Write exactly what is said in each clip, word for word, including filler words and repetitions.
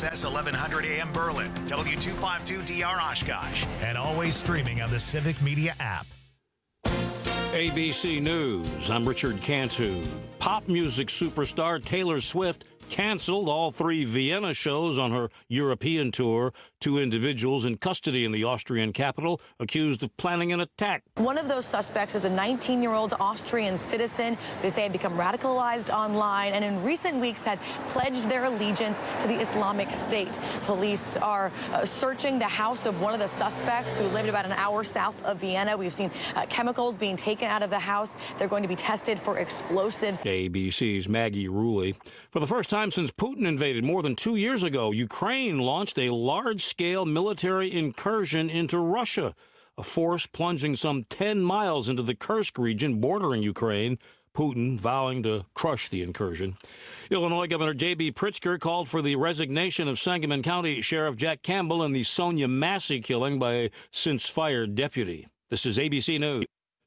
S S eleven hundred A M Berlin, W two fifty-two D R Oshkosh, and always streaming on the Civic Media app. A B C News, I'm Richard Cantu. Pop music superstar Taylor Swift canceled all three Vienna shows on her European tour. Two individuals in custody in the Austrian capital accused of planning an attack. One of those suspects is a nineteen-year-old Austrian citizen. They say had become radicalized online and in recent weeks had pledged their allegiance to the Islamic State. Police are uh, searching the house of one of the suspects who lived about an hour south of Vienna. We've seen uh, chemicals being taken out of the house. They're going to be tested for explosives. A B C's Maggie Rulli. For the first time since Putin invaded more than two years ago, Ukraine launched a large-scale military incursion into Russia, a force plunging some ten miles into the Kursk region bordering Ukraine, Putin vowing to crush the incursion. Illinois Governor J B. Pritzker called for the resignation of Sangamon County Sheriff Jack Campbell in the Sonia Massey killing by a since-fired deputy. This is A B C News.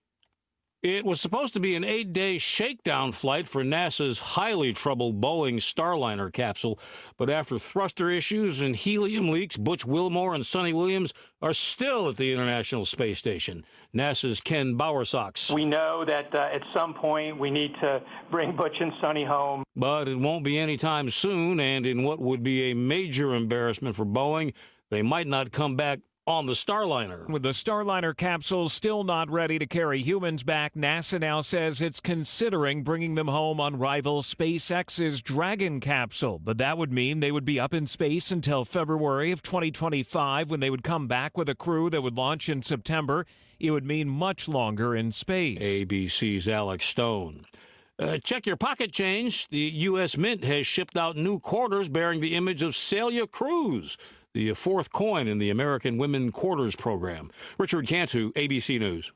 It was supposed to be an eight-day shakedown flight for NASA's highly troubled Boeing Starliner capsule, but after thruster issues and helium leaks, Butch Wilmore and Sonny Williams are still at the International Space Station. NASA's Ken Bowersox. We know that uh, at some point we need to bring Butch and Sonny home. But it won't be anytime soon, and in what would be a major embarrassment for Boeing, they might not come back on the Starliner. With the Starliner capsule still not ready to carry humans back, NASA now says it's considering bringing them home on rival SpaceX's Dragon capsule. But that would mean they would be up in space until February of twenty twenty-five, when they would come back with a crew that would launch in September. It would mean much longer in space. A B C's Alex Stone. Uh, check your pocket change. The U S Mint has shipped out new quarters bearing the image of Celia Cruz, the fourth coin in the American Women Quarters program. Richard Cantu, A B C News.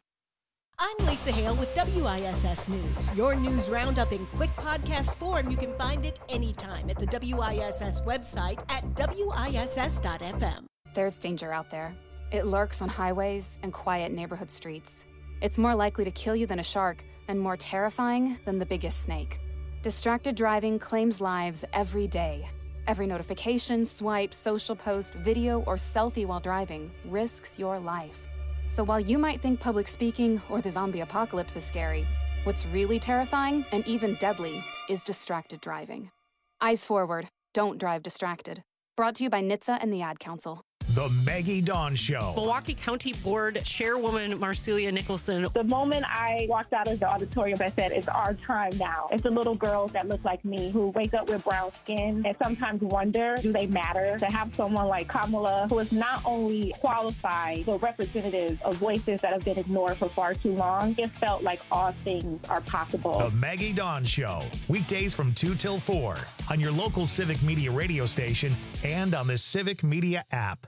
I'm Lisa Hale with W I S S News. Your news roundup in quick podcast form. You can find it anytime at the W I S S website at W I S S dot F M. There's danger out there. It lurks on highways and quiet neighborhood streets. It's more likely to kill you than a shark and more terrifying than the biggest snake. Distracted driving claims lives every day. Every notification, swipe, social post, video, or selfie while driving risks your life. So while you might think public speaking or the zombie apocalypse is scary, what's really terrifying and even deadly is distracted driving. Eyes forward. Don't drive distracted. Brought to you by N H T S A and the Ad Council. The Maggie Dawn Show. Milwaukee County Board Chairwoman Marcelia Nicholson. The moment I walked out of the auditorium, I said, it's our time now. It's the little girls that look like me who wake up with brown skin and sometimes wonder, do they matter? To have someone like Kamala, who is not only qualified, but representative of voices that have been ignored for far too long, it felt like all things are possible. The Maggie Dawn Show. Weekdays from two till four on your local Civic Media radio station and on the Civic Media app.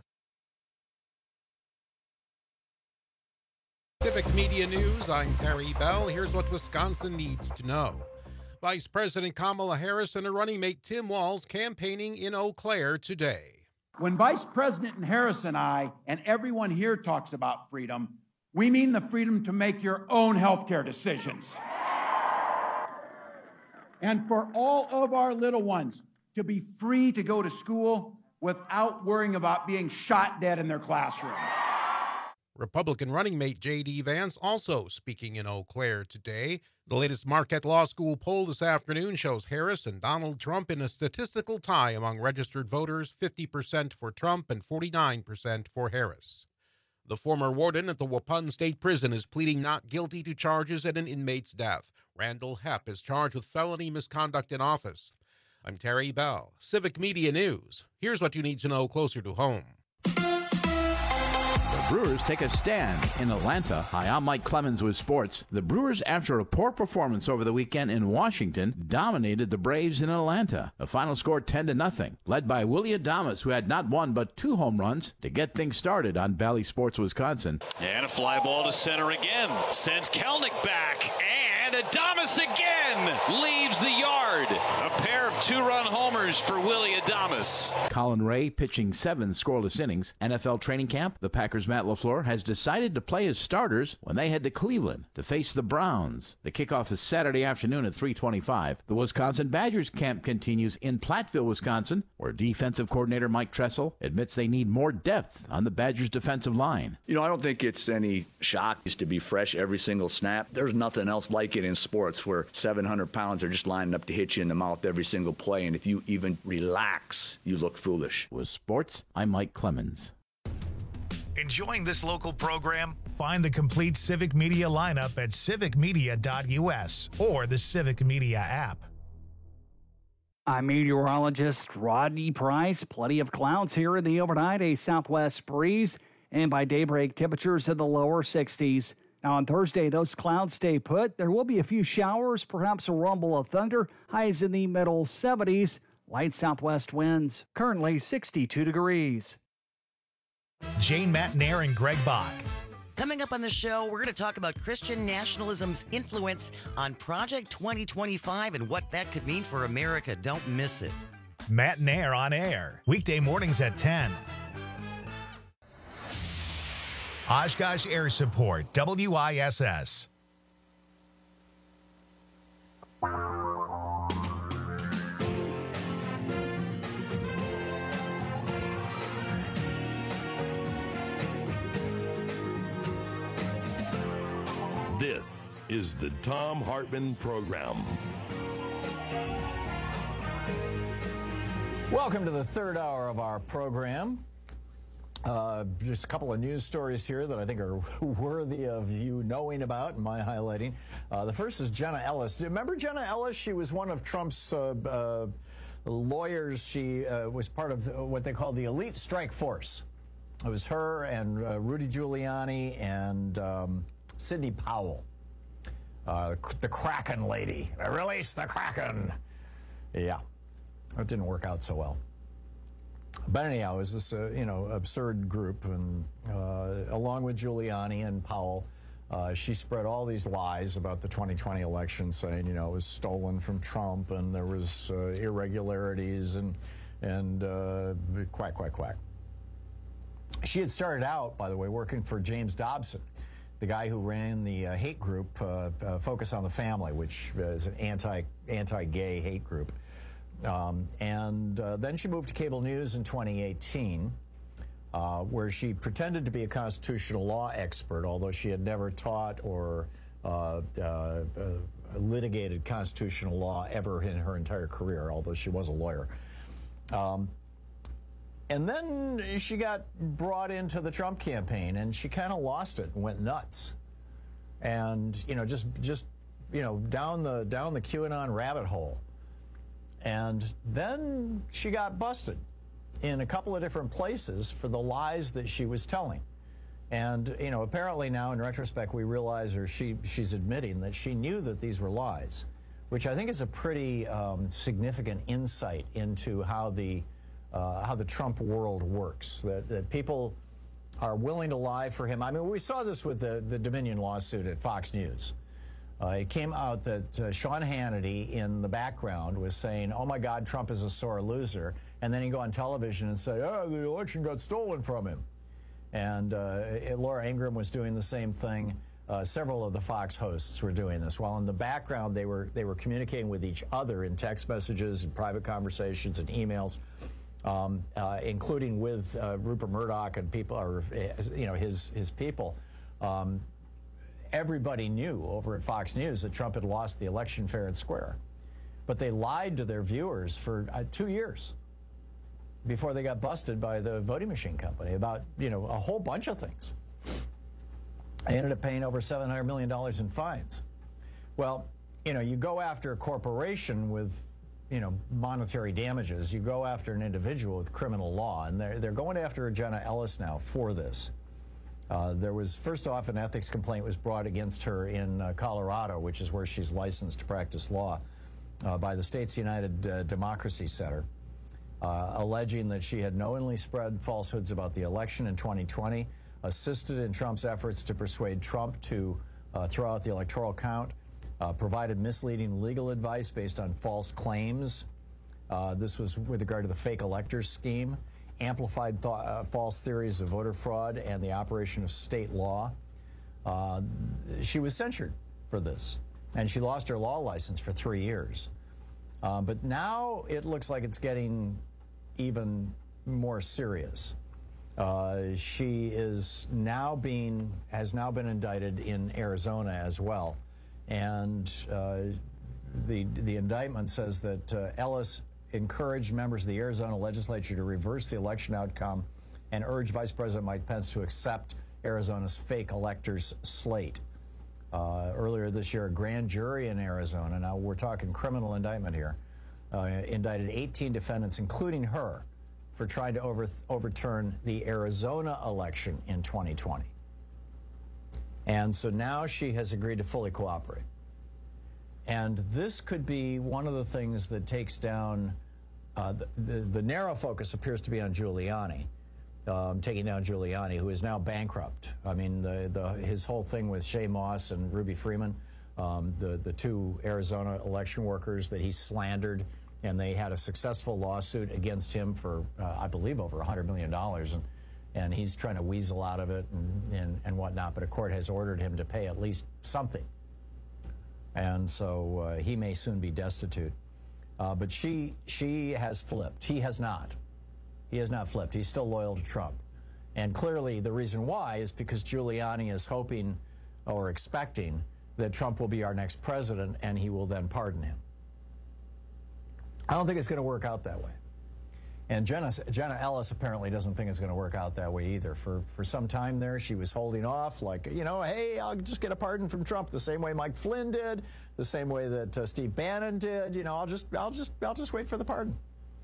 Civic Media News, I'm Terry Bell. Here's what Wisconsin needs to know. Vice President Kamala Harris and her running mate Tim Walz campaigning in Eau Claire today. When Vice President Harris and I and everyone here talks about freedom, we mean the freedom to make your own healthcare decisions. And for all of our little ones to be free to go to school without worrying about being shot dead in their classroom. Republican running mate J D. Vance also speaking in Eau Claire today. The latest Marquette Law School poll this afternoon shows Harris and Donald Trump in a statistical tie among registered voters, fifty percent for Trump and forty-nine percent for Harris. The former warden at the Waupun State Prison is pleading not guilty to charges at an inmate's death. Randall Hepp is charged with felony misconduct in office. I'm Terry Bell, Civic Media News. Here's what you need to know closer to home. The Brewers take a stand in Atlanta. Hi, I'm Mike Clemens with sports. The Brewers, after a poor performance over the weekend in Washington, dominated the Braves in Atlanta. The final score ten to nothing, led by Willie Adames, who had not one but two home runs to get things started on Bally Sports Wisconsin. And a fly ball to center again. Sends Kelnick back, and And Adames again leaves the yard. A pair of two-run homers for Willie Adames. Colin Ray pitching seven scoreless innings. N F L training camp, the Packers' Matt LaFleur has decided to play his starters when they head to Cleveland to face the Browns. The kickoff is Saturday afternoon at three twenty-five. The Wisconsin Badgers camp continues in Platteville, Wisconsin, where defensive coordinator Mike Tressel admits they need more depth on the Badgers' defensive line. You know, I don't think it's any shock to be fresh every single snap. There's nothing else like it in sports where seven hundred pounds are just lining up to hit you in the mouth every single play, and if you even relax, you look foolish. With sports, I'm Mike Clemens. Enjoying this local program? Find the complete Civic Media lineup at civic media dot u s or the Civic Media app. I'm meteorologist Rodney Price. Plenty of clouds here in the overnight, a southwest breeze, and by daybreak, temperatures in the lower sixties. Now on Thursday, those clouds stay put. There will be a few showers, perhaps a rumble of thunder, highs in the middle seventies, light southwest winds. Currently sixty-two degrees. Jane Matnair and Greg Bach. Coming up on the show, we're going to talk about Christian nationalism's influence on Project twenty twenty-five and what that could mean for America. Don't miss it. Matnair on air, weekday mornings at ten. Oshkosh Air Support, W I S S. This is the Thom Hartmann Program. Welcome to the third hour of our program. Uh, just a couple of news stories here that I think are worthy of you knowing about and my highlighting. Uh, the first is Jenna Ellis. Remember Jenna Ellis? She was one of Trump's uh, uh, lawyers. She uh, was part of what they call the elite strike force. It was her and uh, Rudy Giuliani and um, Sidney Powell, uh, the Kraken lady. Release the Kraken. Yeah, it didn't work out so well. But anyhow, it was this, uh, you know, absurd group, and uh, along with Giuliani and Powell, uh, she spread all these lies about the twenty twenty election, saying, you know, it was stolen from Trump, and there was uh, irregularities, and and uh, quack, quack, quack. She had started out, by the way, working for James Dobson, the guy who ran the uh, hate group, uh, uh, Focus on the Family, which is an anti anti-gay hate group. Um, and uh, then she moved to cable news in twenty eighteen, uh, where she pretended to be a constitutional law expert, although she had never taught or uh, uh, uh, litigated constitutional law ever in her entire career, although she was a lawyer. Um, and then she got brought into the Trump campaign, and she kind of lost it and went nuts. And, you know, just, just you know, down the, down the QAnon rabbit hole. And then she got busted in a couple of different places for the lies that she was telling. And, you know, apparently now in retrospect, we realize, or she, she's admitting that she knew that these were lies, which I think is a pretty um, significant insight into how the, uh, how the Trump world works, that, that people are willing to lie for him. I mean, we saw this with the, the Dominion lawsuit at Fox News. Uh, it came out that uh, Sean Hannity in the background was saying, oh my God, Trump is a sore loser. And then he'd go on television and say, oh, the election got stolen from him. And uh, it, Laura Ingraham was doing the same thing. Uh, several of the Fox hosts were doing this. While in the background, they were, they were communicating with each other in text messages and private conversations and emails, um, uh, including with uh, Rupert Murdoch and people, or, you know, his, his people. Um, Everybody knew over at Fox News that Trump had lost the election fair and square. But they lied to their viewers for uh, two years before they got busted by the voting machine company about, you know, a whole bunch of things. They ended up paying over seven hundred million dollars in fines. Well, you know, you go after a corporation with, you know, monetary damages. You go after an individual with criminal law, and they're, they're going after Jenna Ellis now for this. Uh, there was, first off, an ethics complaint was brought against her in uh, Colorado, which is where she's licensed to practice law, uh, by the state's United uh, Democracy Center, uh, alleging that she had knowingly spread falsehoods about the election in twenty twenty, assisted in Trump's efforts to persuade Trump to uh, throw out the electoral count, uh, provided misleading legal advice based on false claims. Uh, this was with regard to the fake electors scheme, amplified th- uh, false theories of voter fraud and the operation of state law. Uh, she was censured for this, and she lost her law license for three years. Uh, but now it looks like it's getting even more serious. Uh, she is now being has now been indicted in Arizona as well, and uh, the the indictment says that uh, Ellis encouraged members of the Arizona legislature to reverse the election outcome and urged Vice President Mike Pence to accept Arizona's fake electors slate. Uh, earlier this year, a grand jury in Arizona, now we're talking criminal indictment here, uh, indicted eighteen defendants, including her, for trying to over, overturn the Arizona election in twenty twenty. And so now she has agreed to fully cooperate. And this could be one of the things that takes down, uh, the, the, the narrow focus appears to be on Giuliani, um, taking down Giuliani, who is now bankrupt. I mean, the, the, his whole thing with Shay Moss and Ruby Freeman, um, the, the two Arizona election workers that he slandered, and they had a successful lawsuit against him for, uh, I believe, over one hundred million dollars. And, and he's trying to weasel out of it and, and, and whatnot. But a court has ordered him to pay at least something. And so uh, he may soon be destitute. Uh, but she she has flipped. He has not. He has not flipped. He's still loyal to Trump. And clearly the reason why is because Giuliani is hoping or expecting that Trump will be our next president and he will then pardon him. I don't think it's going to work out that way. And Jenna, Jenna Ellis apparently doesn't think it's going to work out that way either. For, for some time there, she was holding off like, you know, hey, I'll just get a pardon from Trump the same way Mike Flynn did, the same way that uh, Steve Bannon did. You know, I'll just, I'll just, I'll just wait for the pardon.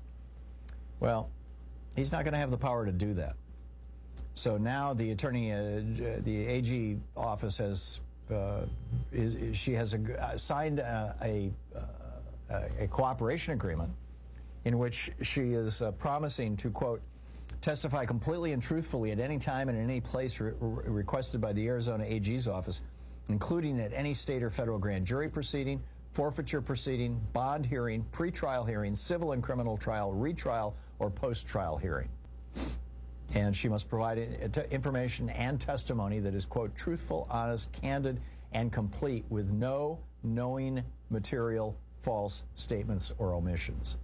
Well, he's not going to have the power to do that. So now the attorney, uh, the A G office has, uh, is, she has a, signed a, a uh, a cooperation agreement in which she is uh, promising to, quote, testify completely and truthfully at any time and in any place re- re- requested by the Arizona A G's office, including at any state or federal grand jury proceeding, forfeiture proceeding, bond hearing, pretrial hearing, civil and criminal trial, retrial, or post-trial hearing. And she must provide information and testimony that is, quote, truthful, honest, candid, and complete with no knowing material false statements or omissions.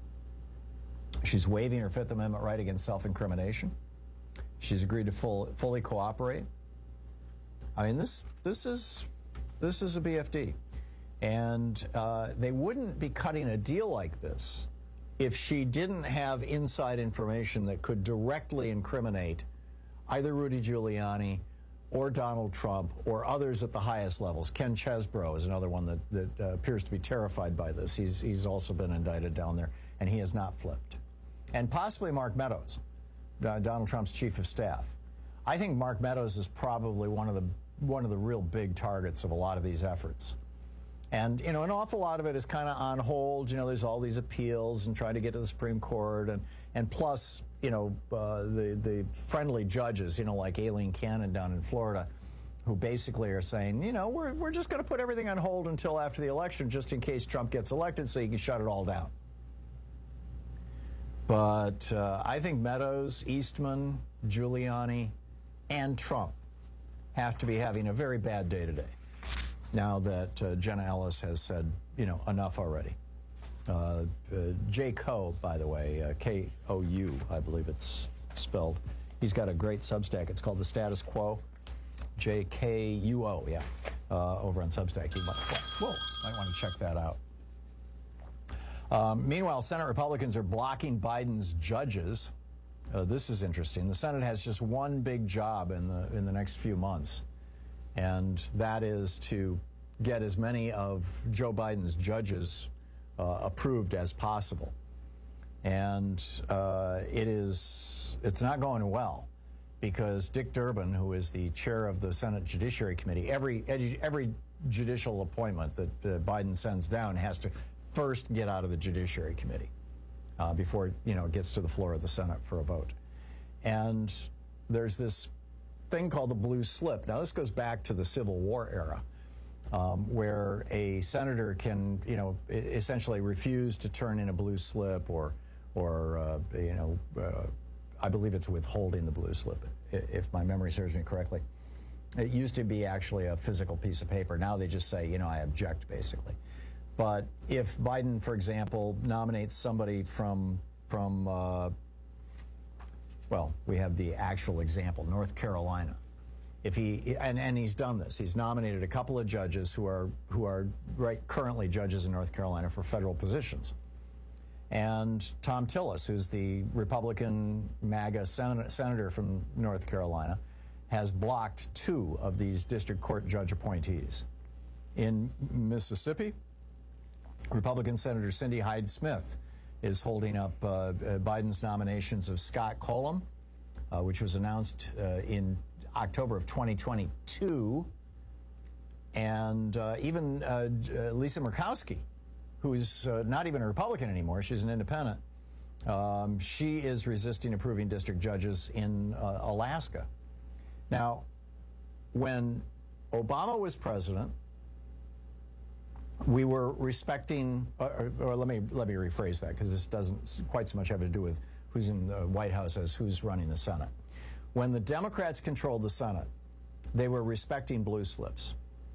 She's waiving her Fifth Amendment right against self-incrimination. She's agreed to full, fully cooperate. I mean, this this is this is a B F D, and uh, they wouldn't be cutting a deal like this if she didn't have inside information that could directly incriminate either Rudy Giuliani or Donald Trump, or others at the highest levels. Ken Chesbrough is another one that, that uh, appears to be terrified by this. He's, he's also been indicted down there, and he has not flipped. And possibly Mark Meadows, uh, Donald Trump's chief of staff. I think Mark Meadows is probably one of the one of the real big targets of a lot of these efforts. And, you know, an awful lot of it is kind of on hold. You know, there's all these appeals and trying to get to the Supreme Court. And, and plus, you know, uh, the, the friendly judges, you know, like Aileen Cannon down in Florida, who basically are saying, you know, we're, we're just going to put everything on hold until after the election just in case Trump gets elected so you can shut it all down. But uh, I think Meadows, Eastman, Giuliani, and Trump have to be having a very bad day today, now that uh, Jenna Ellis has said, you know, enough already. Uh, uh, J. Coe, by the way, uh, K O U, I believe it's spelled. He's got a great Substack. It's called The Status Quo. J K U O, yeah, uh, over on Substack. You might, whoa, might want to check that out. Um, meanwhile, Senate Republicans are blocking Biden's judges. Uh, this is interesting. The Senate has just one big job in the in the next few months, and that is to get as many of Joe Biden's judges uh, approved as possible. And uh, it is it's not going well, because Dick Durbin, who is the chair of the Senate Judiciary Committee, every every judicial appointment that uh, Biden sends down has to first get out of the Judiciary Committee uh, before, you know, it gets to the floor of the Senate for a vote. And there's this thing called the blue slip. Now, this goes back to the Civil War era. um, where a senator can, you know, essentially refuse to turn in a blue slip or, or uh, you know, uh, I believe it's withholding the blue slip, if my memory serves me correctly. It used to be actually a physical piece of paper. Now they just say, you know, I object, basically. But if Biden, for example, nominates somebody from, from uh, well, we have the actual example, North Carolina. If he, and, and he's done this, he's nominated a couple of judges who are, who are right currently judges in North Carolina for federal positions. And Tom Tillis, who's the Republican MAGA sen- senator from North Carolina, has blocked two of these district court judge appointees. In Mississippi, Republican Senator Cindy Hyde-Smith is holding up uh, Biden's nominations of Scott Colum, uh, which was announced uh, in October of twenty twenty-two, and uh, even uh, Lisa Murkowski, who's uh, not even a Republican anymore, she's an independent. Um, she is resisting approving district judges in uh, Alaska. Now, when Obama was president, we were respecting, or, or let me let me rephrase that, because this doesn't quite so much have to do with who's in the White House as who's running the Senate. When the Democrats controlled the Senate, they were respecting blue slips.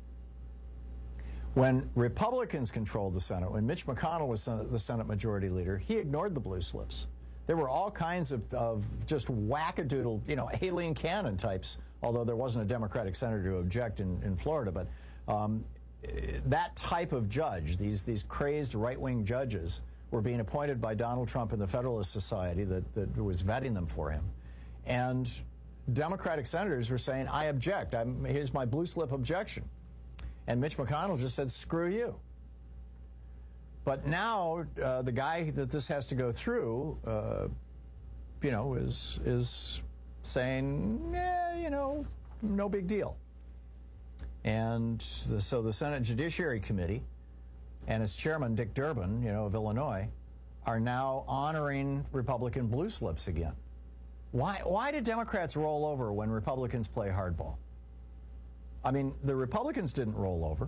When Republicans controlled the Senate, when Mitch McConnell was Senate, the Senate Majority Leader, he ignored the blue slips. There were all kinds of, of just wackadoodle, you know, Aileen Cannon types, although there wasn't a Democratic senator to object in, in Florida. But um, that type of judge, these, these crazed right-wing judges, were being appointed by Donald Trump and the Federalist Society that, that was vetting them for him. And Democratic senators were saying, I object. I'm, here's my blue slip objection. And Mitch McConnell just said, screw you. But now uh, the guy that this has to go through, uh, you know, is is saying, yeah, you know, no big deal. And the, so the Senate Judiciary Committee and its chairman, Dick Durbin, you know, of Illinois, are now honoring Republican blue slips again. Why, why do Democrats roll over when Republicans play hardball? I mean, the Republicans didn't roll over.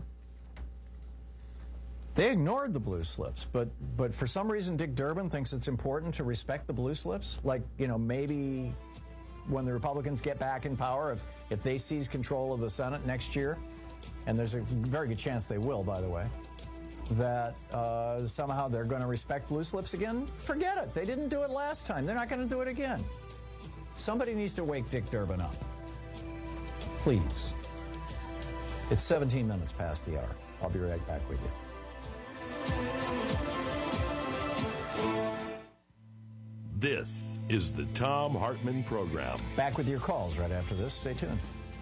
They ignored the blue slips, but but for some reason Dick Durbin thinks it's important to respect the blue slips. Like, you know, maybe when the Republicans get back in power, if, if they seize control of the Senate next year, and there's a very good chance they will, by the way, that uh, somehow they're going to respect blue slips again. Forget it. They didn't do it last time. They're not going to do it again. Somebody needs to wake Dick Durbin up. Please. It's seventeen minutes past the hour. I'll be right back with you. This is the Thom Hartmann Program. Back with your calls right after this. Stay tuned.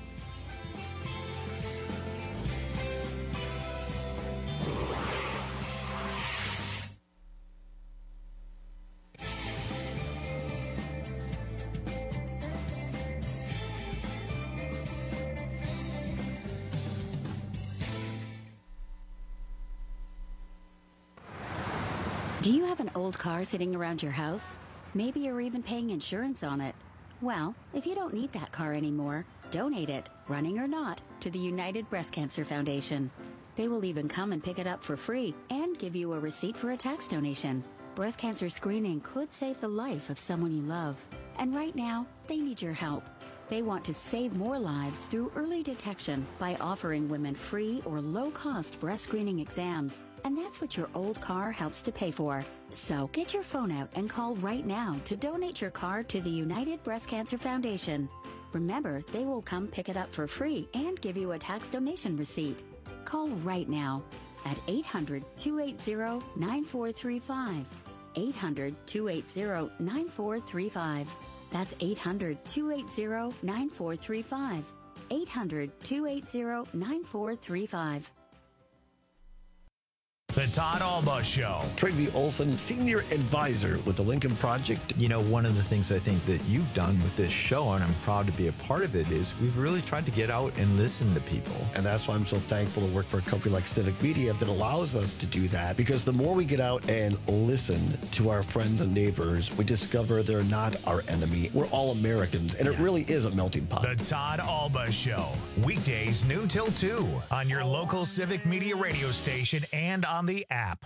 Do you have an old car sitting around your house? Maybe you're even paying insurance on it. Well, if you don't need that car anymore, donate it, running or not, to the United Breast Cancer Foundation. They will even come and pick it up for free and give you a receipt for a tax donation. Breast cancer screening could save the life of someone you love. And right now, they need your help. They want to save more lives through early detection by offering women free or low-cost breast screening exams. And that's what your old car helps to pay for. So get your phone out and call right now to donate your car to the United Breast Cancer Foundation. Remember, they will come pick it up for free and give you a tax donation receipt. Call right now at eight hundred, two eight zero, nine four three five. eight hundred, two eight zero, nine four three five. That's eight hundred, two eight zero, nine four three five. eight hundred, two eight zero, nine four three five. The The Todd Alba Show. Trygve Olson, Senior Advisor with the Lincoln Project. You know, one of the things I think that you've done with this show, and I'm proud to be a part of it, is we've really tried to get out and listen to people. And that's why I'm so thankful to work for a company like Civic Media that allows us to do that. Because the more we get out and listen to our friends and neighbors, we discover they're not our enemy. We're all Americans, and yeah. it really is a melting pot. The Todd Alba Show. Weekdays noon till two on your local Civic Media radio station and on the app.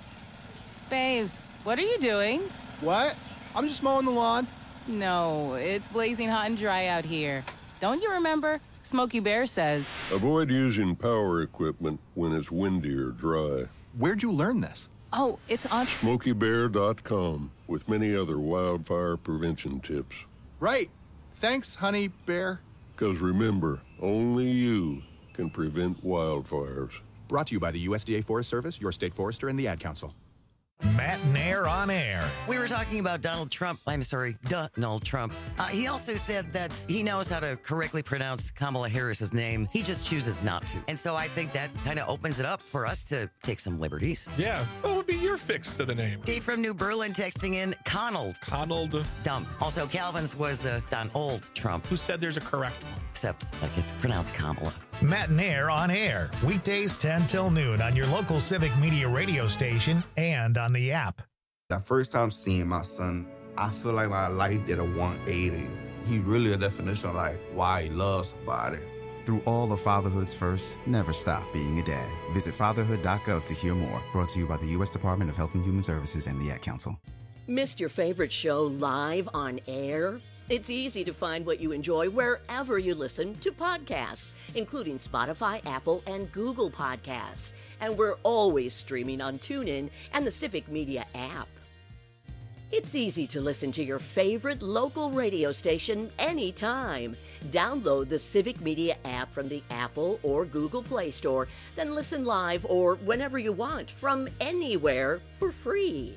Babes, what are you doing? What? I'm just mowing the lawn. No, it's blazing hot and dry out here. Don't you remember? Smokey Bear says. Avoid using power equipment when it's windy or dry. Where'd you learn this? Oh, it's on smokey bear dot com with many other wildfire prevention tips. Right. Thanks, honey bear. Because remember, only you can prevent wildfires. Brought to you by the U S D A Forest Service, your state forester, and the Ad Council. Matt Nair on air. We were talking about Donald Trump. I'm sorry, Donald Trump. Uh, he also said that he knows how to correctly pronounce Kamala Harris's name. He just chooses not to. And so I think that kind of opens it up for us to take some liberties. Yeah. What would be your fix to the name? Dave from New Berlin texting in Conald. Conald. Dumb. Also, Calvin's was uh, Donald Trump. Who said there's a correct one? Except, like, it's pronounced Kamala. Matt Nair on air. Weekdays ten till noon on your local Civic Media radio station and on the app. The first time seeing my son, I feel like my life did a one eighty. He really a definition of like why he loves somebody. Through all the fatherhood's first, never stop being a dad. Visit fatherhood dot gov to hear more. Brought to you by the U S Department of Health and Human Services and the Ad Council. Missed your favorite show live on air? It's easy to find what you enjoy wherever you listen to podcasts, including Spotify, Apple, and Google Podcasts. And we're always streaming on TuneIn and the Civic Media app. It's easy to listen to your favorite local radio station anytime. Download the Civic Media app from the Apple or Google Play Store, then listen live or whenever you want from anywhere for free.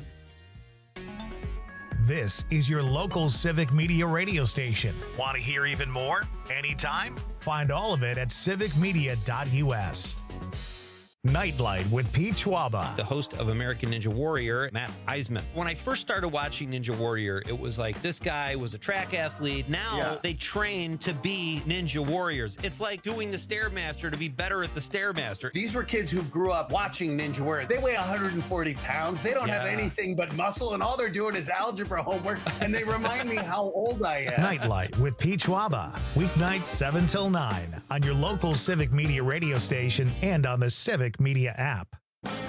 This is your local Civic Media radio station. Want to hear even more? Anytime? Find all of it at civic media dot U S. Nightlight with Pete Schwaba. The host of American Ninja Warrior, Matt Eisman. When I first started watching Ninja Warrior, it was like this guy was a track athlete. Now yeah. they train to be Ninja Warriors. It's like doing the Stairmaster to be better at the Stairmaster. These were kids who grew up watching Ninja Warrior. They weigh one hundred forty pounds. They don't yeah. have anything but muscle, and all they're doing is algebra homework, and they remind me how old I am. Nightlight with Pete Schwaba. Weeknights seven till nine on your local Civic Media radio station and on the Civic Media app.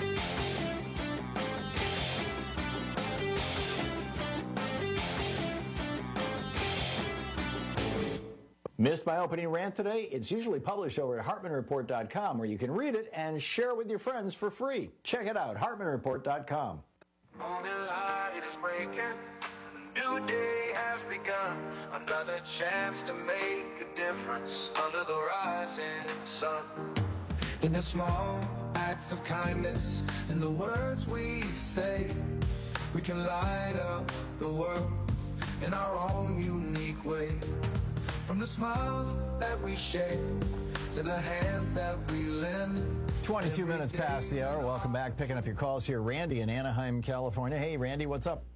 Missed my opening rant today? It's usually published over at hartman report dot com, where you can read it and share it with your friends for free. Check it out, hartman report dot com. Morning light is breaking, a new day has begun, another chance to make a difference under the rising sun. In the small acts of kindness and the words we say, we can light up the world in our own unique way. From the smiles that we share to the hands that we lend. twenty-two minutes past the hour. Welcome back. Picking up your calls here. Randy in Anaheim, California. Hey, Randy, what's up?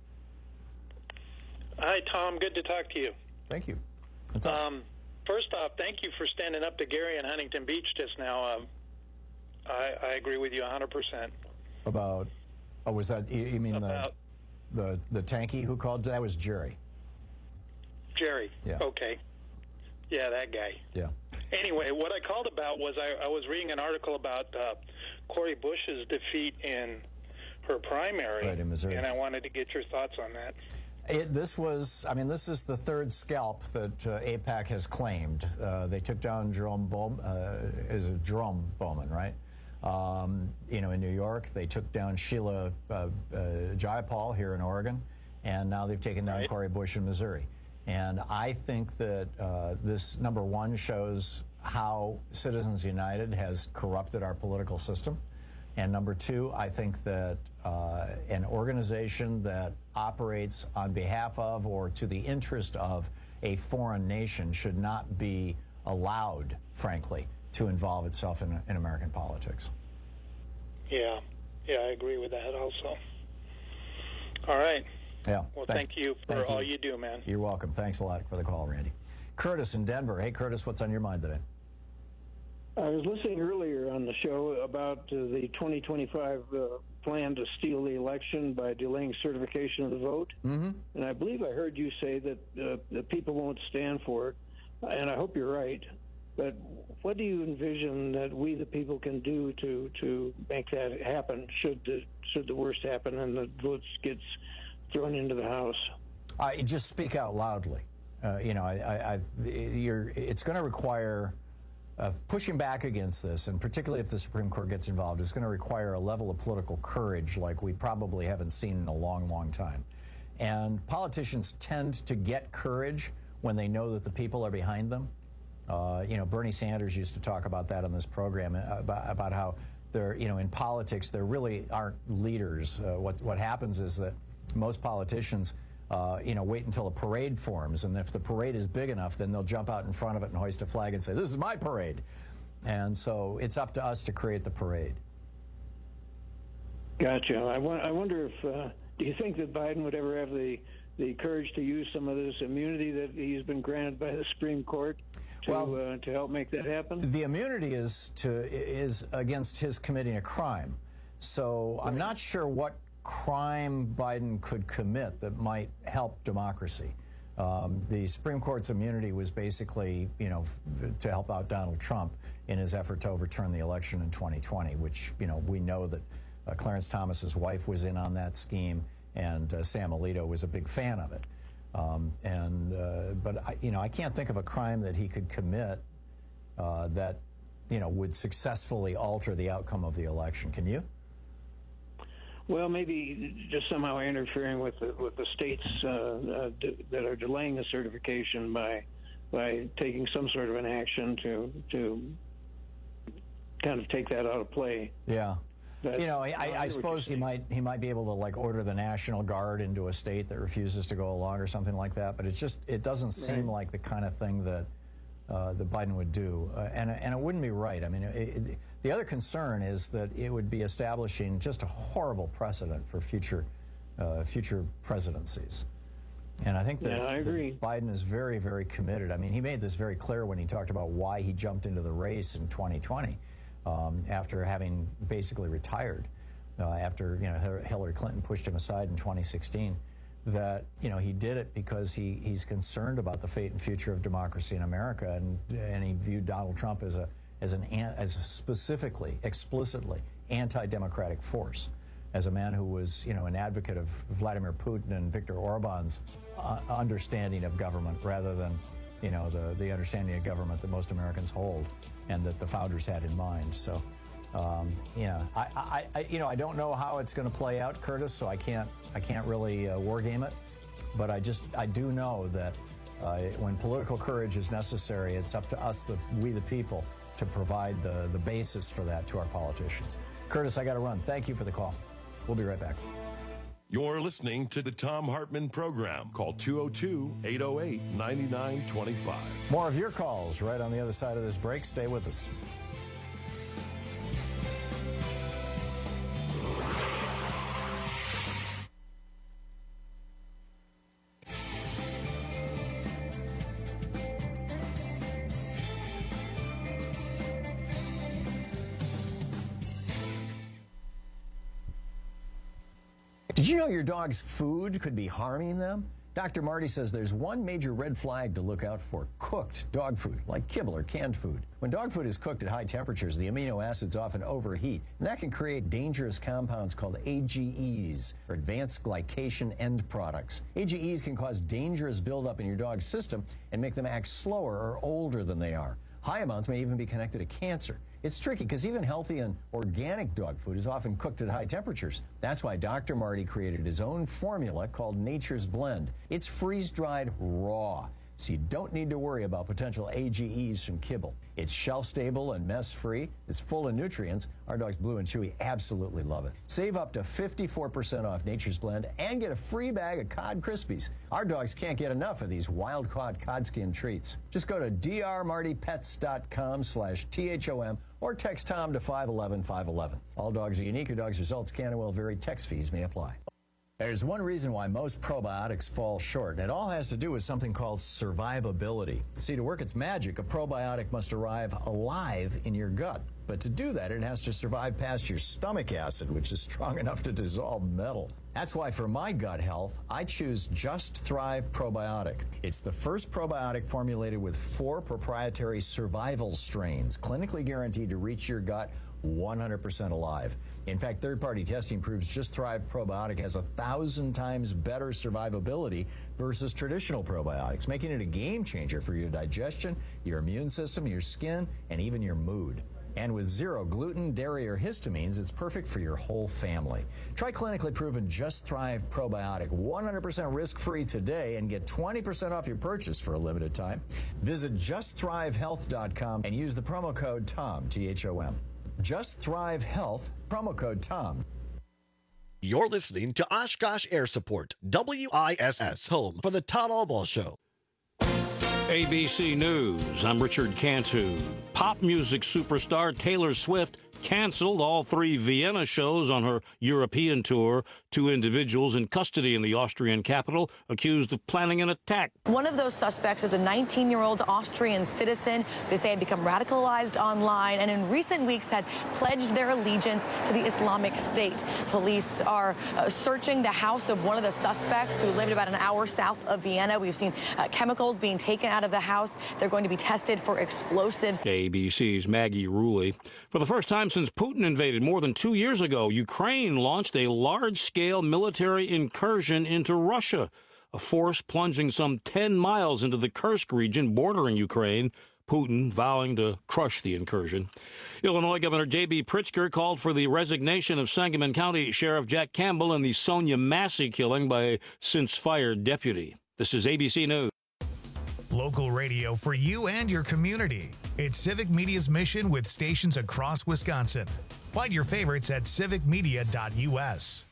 Hi, Tom. Good to talk to you. Thank you. What's up? Um, first off, thank you for standing up to Gary in Huntington Beach just now. Um, I, I agree with you one hundred percent. About, oh, was that, you, you mean About, the, the the tanky who called? That was Jerry. Jerry. Yeah. Okay. Yeah, that guy. Yeah. Anyway, what I called about was I, I was reading an article about uh, Cori Bush's defeat in her primary. Right, in Missouri. And I wanted to get your thoughts on that. It, this was, I mean, this is the third scalp that uh, AIPAC has claimed. Uh, they took down Jerome Bowman, uh, is it Jerome Bowman, right? Um, you know, in New York, they took down Sheila uh, uh, Jayapal here in Oregon, and now they've taken down right. Cori Bush in Missouri. And I think that uh, this, number one, shows how Citizens United has corrupted our political system. And number two, I think that uh, an organization that operates on behalf of or to the interest of a foreign nation should not be allowed, frankly, to involve itself in, in American politics. Yeah. yeah, I agree with that also. All right. Yeah. Well, thank, thank you for thank all you. you do, man. You're welcome. Thanks a lot for the call, Randy. Curtis in Denver. Hey, Curtis, what's on your mind today? I was listening earlier on the show about uh, the twenty twenty-five uh, plan to steal the election by delaying certification of the vote. Mm-hmm. And I believe I heard you say that uh, the people won't stand for it, and I hope you're right. But what do you envision that we, the people, can do to, to make that happen, should the, should the worst happen and the votes gets thrown into the House? I just speak out loudly. Uh, you know, I, I, I've, you're, it's going to require uh, pushing back against this, and particularly if the Supreme Court gets involved, it's going to require a level of political courage like we probably haven't seen in a long, long time. And politicians tend to get courage when they know that the people are behind them. Uh, you know, Bernie Sanders used to talk about that on this program, about, about how there, you know, in politics there really aren't leaders. Uh, what what happens is that most politicians, uh, you know, wait until a parade forms, and if the parade is big enough, then they'll jump out in front of it and hoist a flag and say, "This is my parade." And so it's up to us to create the parade. Gotcha. I, wa- I wonder if uh, do you think that Biden would ever have the the courage to use some of this immunity that he's been granted by the Supreme Court to well, uh, to help make that happen? The immunity is to is against his committing a crime. So right. I'm not sure what crime Biden could commit that might help democracy. Um, the Supreme Court's immunity was basically, you know, f- to help out Donald Trump in his effort to overturn the election in twenty twenty, which, you know, we know that uh, Clarence Thomas's wife was in on that scheme, and uh, Sam Alito was a big fan of it. Um, and uh, but I, you know, I can't think of a crime that he could commit uh, that, you know, would successfully alter the outcome of the election. Can you? Well, maybe just somehow interfering with the, with the states uh, uh, d- that are delaying the certification by by taking some sort of an action to to kind of take that out of play. Yeah. That's, you know, I, I, I suppose he might he might be able to like order the National Guard into a state that refuses to go along or something like that. But it's just it doesn't seem right. like the kind of thing that uh, that Biden would do, uh, and and it wouldn't be right. I mean, it, it, the other concern is that it would be establishing just a horrible precedent for future uh, future presidencies. And I think that, yeah, I agree. that Biden is very, very committed. I mean, he made this very clear when he talked about why he jumped into the race in twenty twenty. Um, after having basically retired, uh, after you know Hillary Clinton pushed him aside in twenty sixteen, that you know he did it because he he's concerned about the fate and future of democracy in America, and and he viewed Donald Trump as a as an as a specifically explicitly anti-democratic force, as a man who was you know an advocate of Vladimir Putin and Viktor Orban's uh, understanding of government rather than you know the the understanding of government that most Americans hold and that the founders had in mind. So, um, yeah, I, I, I, you know, I don't know how it's going to play out, Curtis. So I can't, I can't really uh, war game it. But I just, I do know that uh, when political courage is necessary, it's up to us, the we the people, to provide the the basis for that to our politicians. Curtis, I got to run. Thank you for the call. We'll be right back. You're listening to the Thom Hartmann Program. Call two oh two, eight oh eight, nine nine two five. More of your calls right on the other side of this break. Stay with us. Did you know your dog's food could be harming them? Doctor Marty says there's one major red flag to look out for: cooked dog food, like kibble or canned food. When dog food is cooked at high temperatures, the amino acids often overheat, and that can create dangerous compounds called A G Es, or advanced glycation end products. A G Es can cause dangerous buildup in your dog's system and make them act slower or older than they are. High amounts may even be connected to cancer. It's tricky because even healthy and organic dog food is often cooked at high temperatures. That's why Doctor Marty created his own formula called Nature's Blend. It's freeze-dried raw, so you don't need to worry about potential A G Es from kibble. It's shelf-stable and mess-free. It's full of nutrients. Our dogs Blue and Chewy absolutely love it. Save up to fifty-four percent off Nature's Blend and get a free bag of Cod Krispies. Our dogs can't get enough of these wild-caught cod skin treats. Just go to d r marty pets dot com slash T H O M or text Tom to five one one five one one. All dogs are unique. Your dog's results can and will vary. Text fees may apply. There's one reason why most probiotics fall short, and it all has to do with something called survivability. See, to work its magic, a probiotic must arrive alive in your gut. But to do that, it has to survive past your stomach acid, which is strong enough to dissolve metal. That's why for my gut health, I choose Just Thrive Probiotic. It's the first probiotic formulated with four proprietary survival strains, clinically guaranteed to reach your gut one hundred percent alive. In fact, third-party testing proves Just Thrive Probiotic has a thousand times better survivability versus traditional probiotics, making it a game changer for your digestion, your immune system, your skin, and even your mood. And with zero gluten, dairy, or histamines, it's perfect for your whole family. Try clinically proven Just Thrive Probiotic one hundred percent risk-free today and get twenty percent off your purchase for a limited time. Visit just thrive health dot com and use the promo code TOM, T H O M. Just Thrive Health, promo code TOM. You're listening to Oshkosh Air Support, W I S S, home for the Todd Albaugh Show. A B C News, I'm Richard Cantu. Pop music superstar Taylor Swift canceled all three Vienna shows on her European tour. Two individuals in custody in the Austrian capital accused of planning an attack. One of those suspects is a nineteen-year-old Austrian citizen. They say had become radicalized online and in recent weeks had pledged their allegiance to the Islamic State. Police are uh, searching the house of one of the suspects who lived about an hour south of Vienna. We've seen uh, chemicals being taken out of the house. They're going to be tested for explosives. A B C's Maggie Rulli. For the first time since Putin invaded more than two years ago, Ukraine launched a large-scale military incursion into Russia, a force plunging some ten miles into the Kursk region bordering Ukraine, Putin vowing to crush the incursion. Illinois Governor J B Pritzker called for the resignation of Sangamon County Sheriff Jack Campbell in the Sonia Massey killing by a since-fired deputy. This is A B C News. Local radio for you and your community. It's Civic Media's mission with stations across Wisconsin. Find your favorites at civic media dot U S.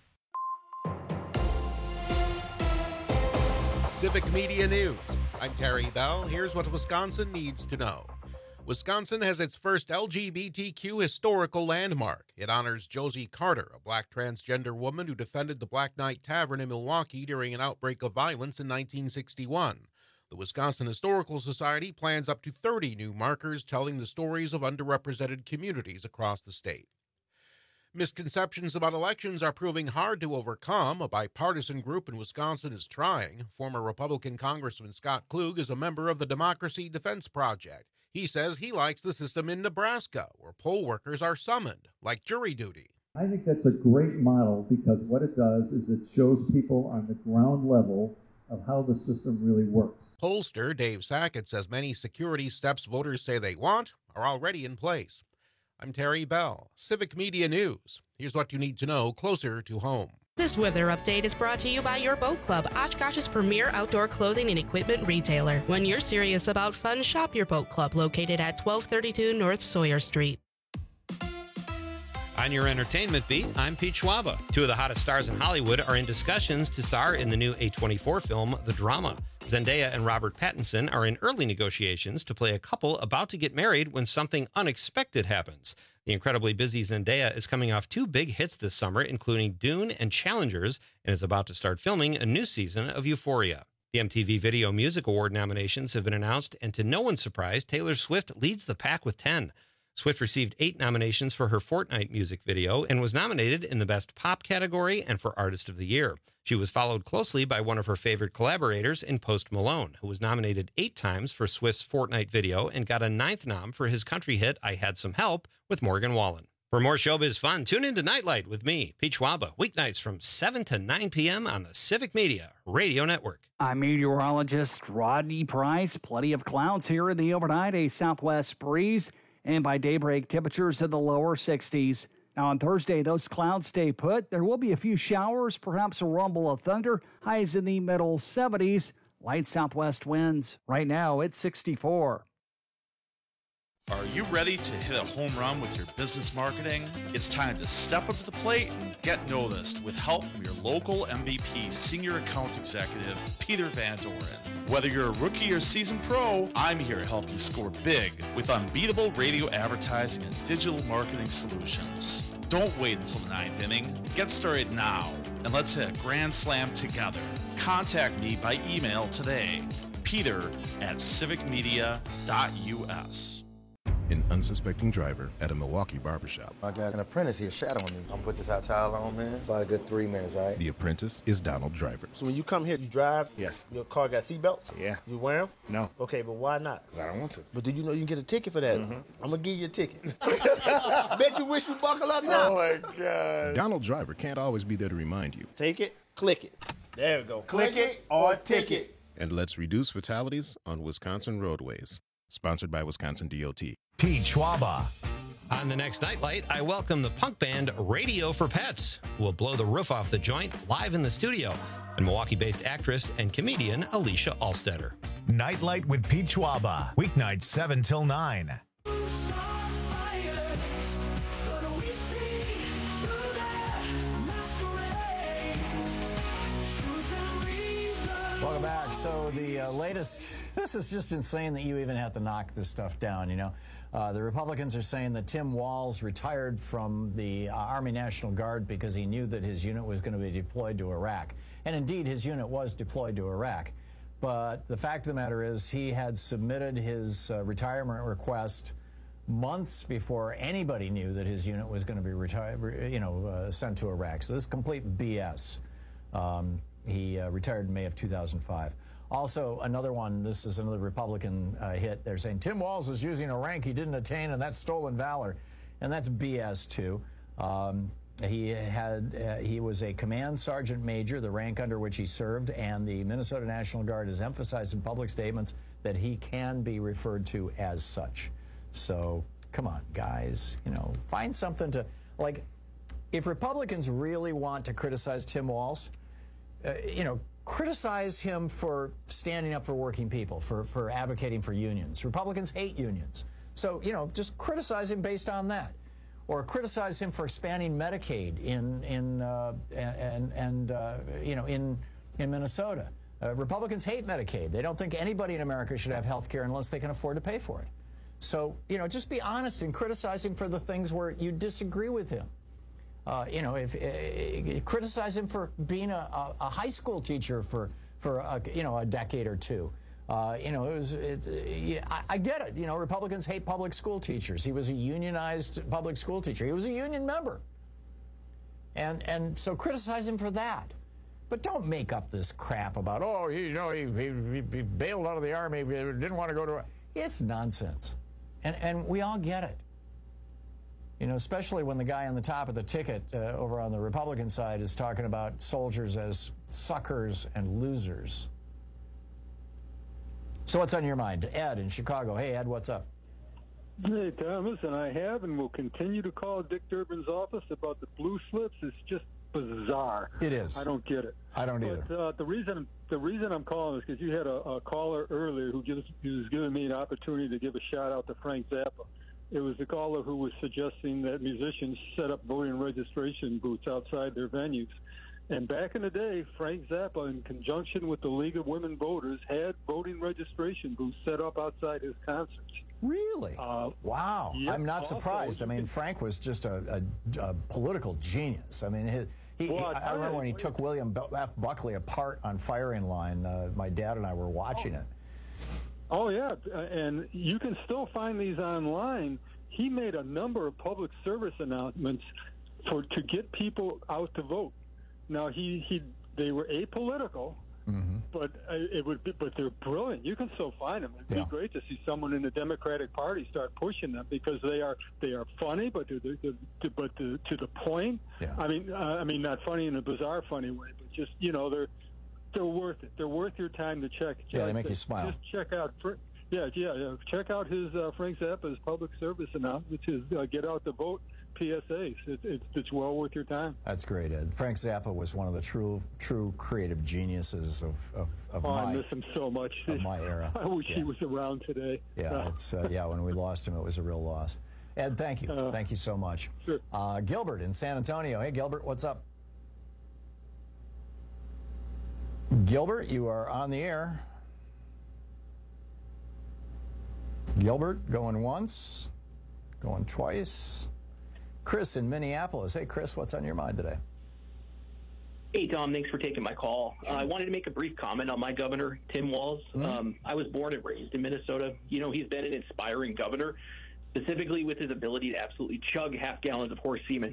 Civic Media News. I'm Terry Bell. Here's what Wisconsin needs to know. Wisconsin has its first L G B T Q historical landmark. It honors Josie Carter, a black transgender woman who defended the Black Knight Tavern in Milwaukee during an outbreak of violence in nineteen sixty-one. The Wisconsin Historical Society plans up to thirty new markers telling the stories of underrepresented communities across the state. Misconceptions about elections are proving hard to overcome. A bipartisan group in Wisconsin is trying. Former Republican Congressman Scott Klug is a member of the Democracy Defense Project. He says he likes the system in Nebraska, where poll workers are summoned, like jury duty. I think that's a great model because what it does is it shows people on the ground level of how the system really works. Pollster Dave Sackett says many security steps voters say they want are already in place. I'm Terry Bell, Civic Media News. Here's what you need to know closer to home. This weather update is brought to you by Your Boat Club, Oshkosh's premier outdoor clothing and equipment retailer. When you're serious about fun, shop Your Boat Club, located at twelve thirty-two North Sawyer Street. On your entertainment beat, I'm Pete Schwaba. Two of the hottest stars in Hollywood are in discussions to star in the new A twenty-four film, The Drama. Zendaya and Robert Pattinson are in early negotiations to play a couple about to get married when something unexpected happens. The incredibly busy Zendaya is coming off two big hits this summer, including Dune and Challengers, and is about to start filming a new season of Euphoria. The M T V Video Music Award nominations have been announced, and to no one's surprise, Taylor Swift leads the pack with ten. Swift received eight nominations for her Fortnite music video and was nominated in the Best Pop category and for Artist of the Year. She was followed closely by one of her favorite collaborators in Post Malone, who was nominated eight times for Swift's Fortnite video and got a ninth nom for his country hit I Had Some Help with Morgan Wallen. For more showbiz fun, tune into Nightlight with me, Pete Schwaba, weeknights from seven to nine p.m. on the Civic Media Radio Network. I'm meteorologist Rodney Price. Plenty of clouds here in the overnight, a southwest breeze, and by daybreak, temperatures in the lower sixties. Now on Thursday, those clouds stay put. There will be a few showers, perhaps a rumble of thunder, highs in the middle seventies. Light southwest winds. Right now, it's sixty-four. Are you ready to hit a home run with your business marketing? It's time to step up to the plate and get noticed with help from your local M V P Senior Account Executive, Peter Van Doren. Whether you're a rookie or seasoned pro, I'm here to help you score big with unbeatable radio advertising and digital marketing solutions. Don't wait until the ninth inning. Get started now, and let's hit a grand slam together. Contact me by email today, peter at civic media dot u s. An unsuspecting driver at a Milwaukee barbershop. I got an apprentice here shadowing me. I'm gonna put this hot towel on, man. About a good three minutes, all right? The apprentice is Donald Driver. So when you come here, you drive? Yes. Your car got seatbelts? Yeah. You wear them? No. Okay, but why not? I don't want to. But do you know you can get a ticket for that? Mm-hmm. I'm gonna give you a ticket. Bet you wish you buckle up now. Oh my God. Donald Driver can't always be there to remind you. Take it, click it. There we go. Click, click it or ticket. And let's reduce fatalities on Wisconsin roadways. Sponsored by Wisconsin D O T. Pete Schwaba. On the next Nightlight, I welcome the punk band Radio for Pets, who will blow the roof off the joint live in the studio, and Milwaukee-based actress and comedian Alicia Alstetter. Nightlight with Pete Schwaba. Weeknights seven till nine. Welcome back. So the uh, latest, this is just insane that you even have to knock this stuff down, you know. Uh, the Republicans are saying that Tim Walz retired from the uh, Army National Guard because he knew that his unit was going to be deployed to Iraq. And indeed, his unit was deployed to Iraq. But the fact of the matter is he had submitted his uh, retirement request months before anybody knew that his unit was going to be retired, you know, uh, sent to Iraq. So this is complete B S. Um, he uh, retired in May of two thousand five. Also, another one, this is another Republican uh, hit. They're saying Tim Walz is using a rank he didn't attain, and that's stolen valor. And that's B S, too. Um, he had uh, he was a command sergeant major, the rank under which he served, and the Minnesota National Guard has emphasized in public statements that he can be referred to as such. So, come on, guys. You know, find something to, like, if Republicans really want to criticize Tim Walz, uh, you know, criticize him for standing up for working people, for, for advocating for unions. Republicans hate unions. So, you know, just criticize him based on that. Or criticize him for expanding Medicaid in, in uh, and, and uh, you know, in, in Minnesota. Uh, Republicans hate Medicaid. They don't think anybody in America should have health care unless they can afford to pay for it. So, you know, just be honest and criticize him for the things where you disagree with him. Uh, you know, if uh, criticize him for being a, a, a high school teacher for for a, you know, a decade or two. Uh, you know, it was. It, uh, I, I get it. You know, Republicans hate public school teachers. He was a unionized public school teacher. He was a union member, and and so criticize him for that. But don't make up this crap about, oh, you know, he, he, he bailed out of the Army, he didn't want to go to. It's nonsense, and and we all get it. You know, especially when the guy on the top of the ticket uh, over on the Republican side is talking about soldiers as suckers and losers. So what's on your mind? Ed in Chicago. Hey, Ed, what's up? Hey, Thomas, and I have and will continue to call Dick Durbin's office about the blue slips. It's just bizarre. It is. I don't get it. I don't but, either. Uh, the reason the reason I'm calling is because you had a, a caller earlier who gives who was giving me an opportunity to give a shout out to Frank Zappa. It was the caller who was suggesting that musicians set up voting registration booths outside their venues. And back in the day, Frank Zappa, in conjunction with the League of Women Voters, had voting registration booths set up outside his concerts. Really? Uh, wow. Yep. I'm not Also, surprised. I mean, Frank was just a, a, a political genius. I mean, his, he, well, he, I remember when he took William F. Buckley apart on firing line. Uh, my dad and I were watching oh. it. Oh, yeah, and you can still find these online. He made a number of public service announcements for to get people out to vote. Now, he, he they were apolitical, mm-hmm. but it would be, but they're brilliant. You can still find them. It'd yeah. be great to see someone in the Democratic Party start pushing them because they are they are funny, but to the, to, but to, to the point. Yeah. I mean, uh, I mean, not funny in a bizarre, funny way, but just you know, they're they're worth it. They're worth your time to check. Yeah, they make you smile. Just check out Yeah, yeah, yeah. Check out his uh, Frank Zappa's public service announcement, which is uh, get out the vote P S As. It, it's it's well worth your time. That's great, Ed. Frank Zappa was one of the true true creative geniuses of of, of oh, my I miss him so much. of my era. I wish yeah. he was around today. Yeah, it's uh, yeah. When we lost him, it was a real loss. Ed, thank you, uh, thank you so much. Sure. Uh, Gilbert in San Antonio. Hey, Gilbert, what's up? Gilbert, you are on the air. Gilbert, going once, going twice. Chris in Minneapolis. Hey, Chris, what's on your mind today? Hey, Tom, thanks for taking my call. Sure. Uh, I wanted to make a brief comment on my governor, Tim Walz. Mm-hmm. Um, I was born and raised in Minnesota. You know, he's been an inspiring governor, specifically with his ability to absolutely chug half gallons of horse semen.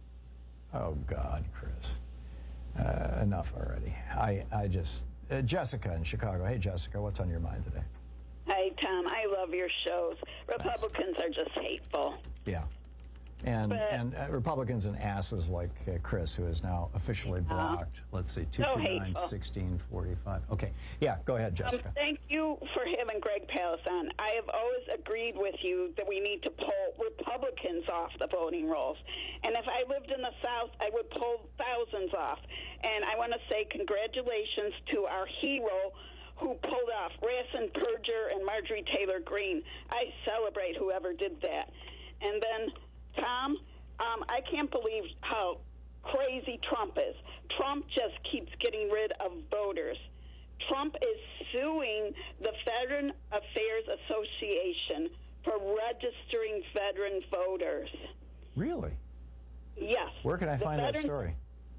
Oh, God, Chris. Uh, enough already. I, I just... Uh, Jessica in Chicago. Hey, Jessica, what's on your mind today? Hi, Tom. I love your shows. Republicans Thanks. are just hateful. Yeah. And but, and uh, Republicans and asses like uh, Chris, who is now officially blocked. Uh, Let's see, two two nine, sixteen forty-five. Okay. Yeah, go ahead, Jessica. Um, thank you for having Greg Palast on. I have always agreed with you that we need to pull Republicans off the voting rolls. And if I lived in the South, I would pull thousands off. And I want to say congratulations to our hero who pulled off Racine Perger and Marjorie Taylor Greene. I celebrate whoever did that. And then, Tom, um, I can't believe how crazy Trump is. Trump just keeps getting rid of voters. Trump is suing the Veteran Affairs Association for registering veteran voters. Really? Yes. Where can I the find veteran- that story?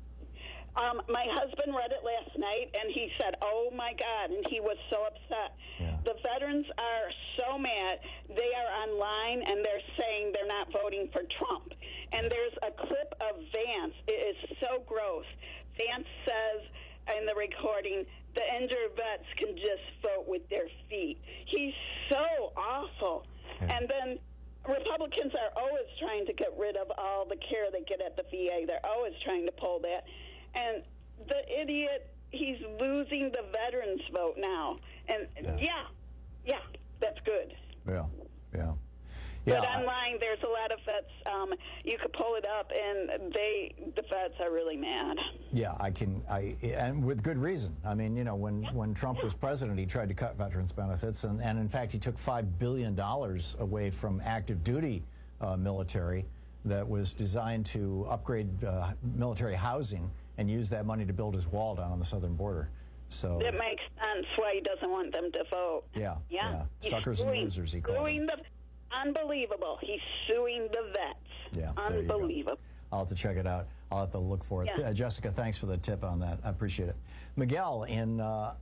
Um, my husband read it last night, and he said, oh, my God, and he was so upset. Yeah. The veterans are so mad. They are online, and they're saying they're not voting for Trump. And there's a clip of Vance. It is so gross. Vance says in the recording, the injured vets can just vote with their feet. He's so awful. Yeah. And then Republicans are always trying to get rid of all the care they get at the V A. They're always trying to pull that. And the idiot, he's losing the veterans vote now. And yeah, yeah, yeah that's good. Yeah, yeah. But yeah, online, there's a lot of vets. Um, you could pull it up, and they, the vets are really mad. Yeah, I can, I, and with good reason. I mean, you know, when, yeah. when Trump was president, he tried to cut veterans' benefits, and, and in fact, he took five billion dollars away from active duty uh, military that was designed to upgrade uh, military housing and use that money to build his wall down on the southern border. So that makes sense why he doesn't want them to vote. Yeah, yeah. yeah. He's Suckers suing, and losers, he called them. The, unbelievable. He's suing the vets. Yeah, unbelievable. I'll have to check it out. I'll have to look for it. Yeah. Uh, Jessica, thanks for the tip on that. I appreciate it. Miguel in uh,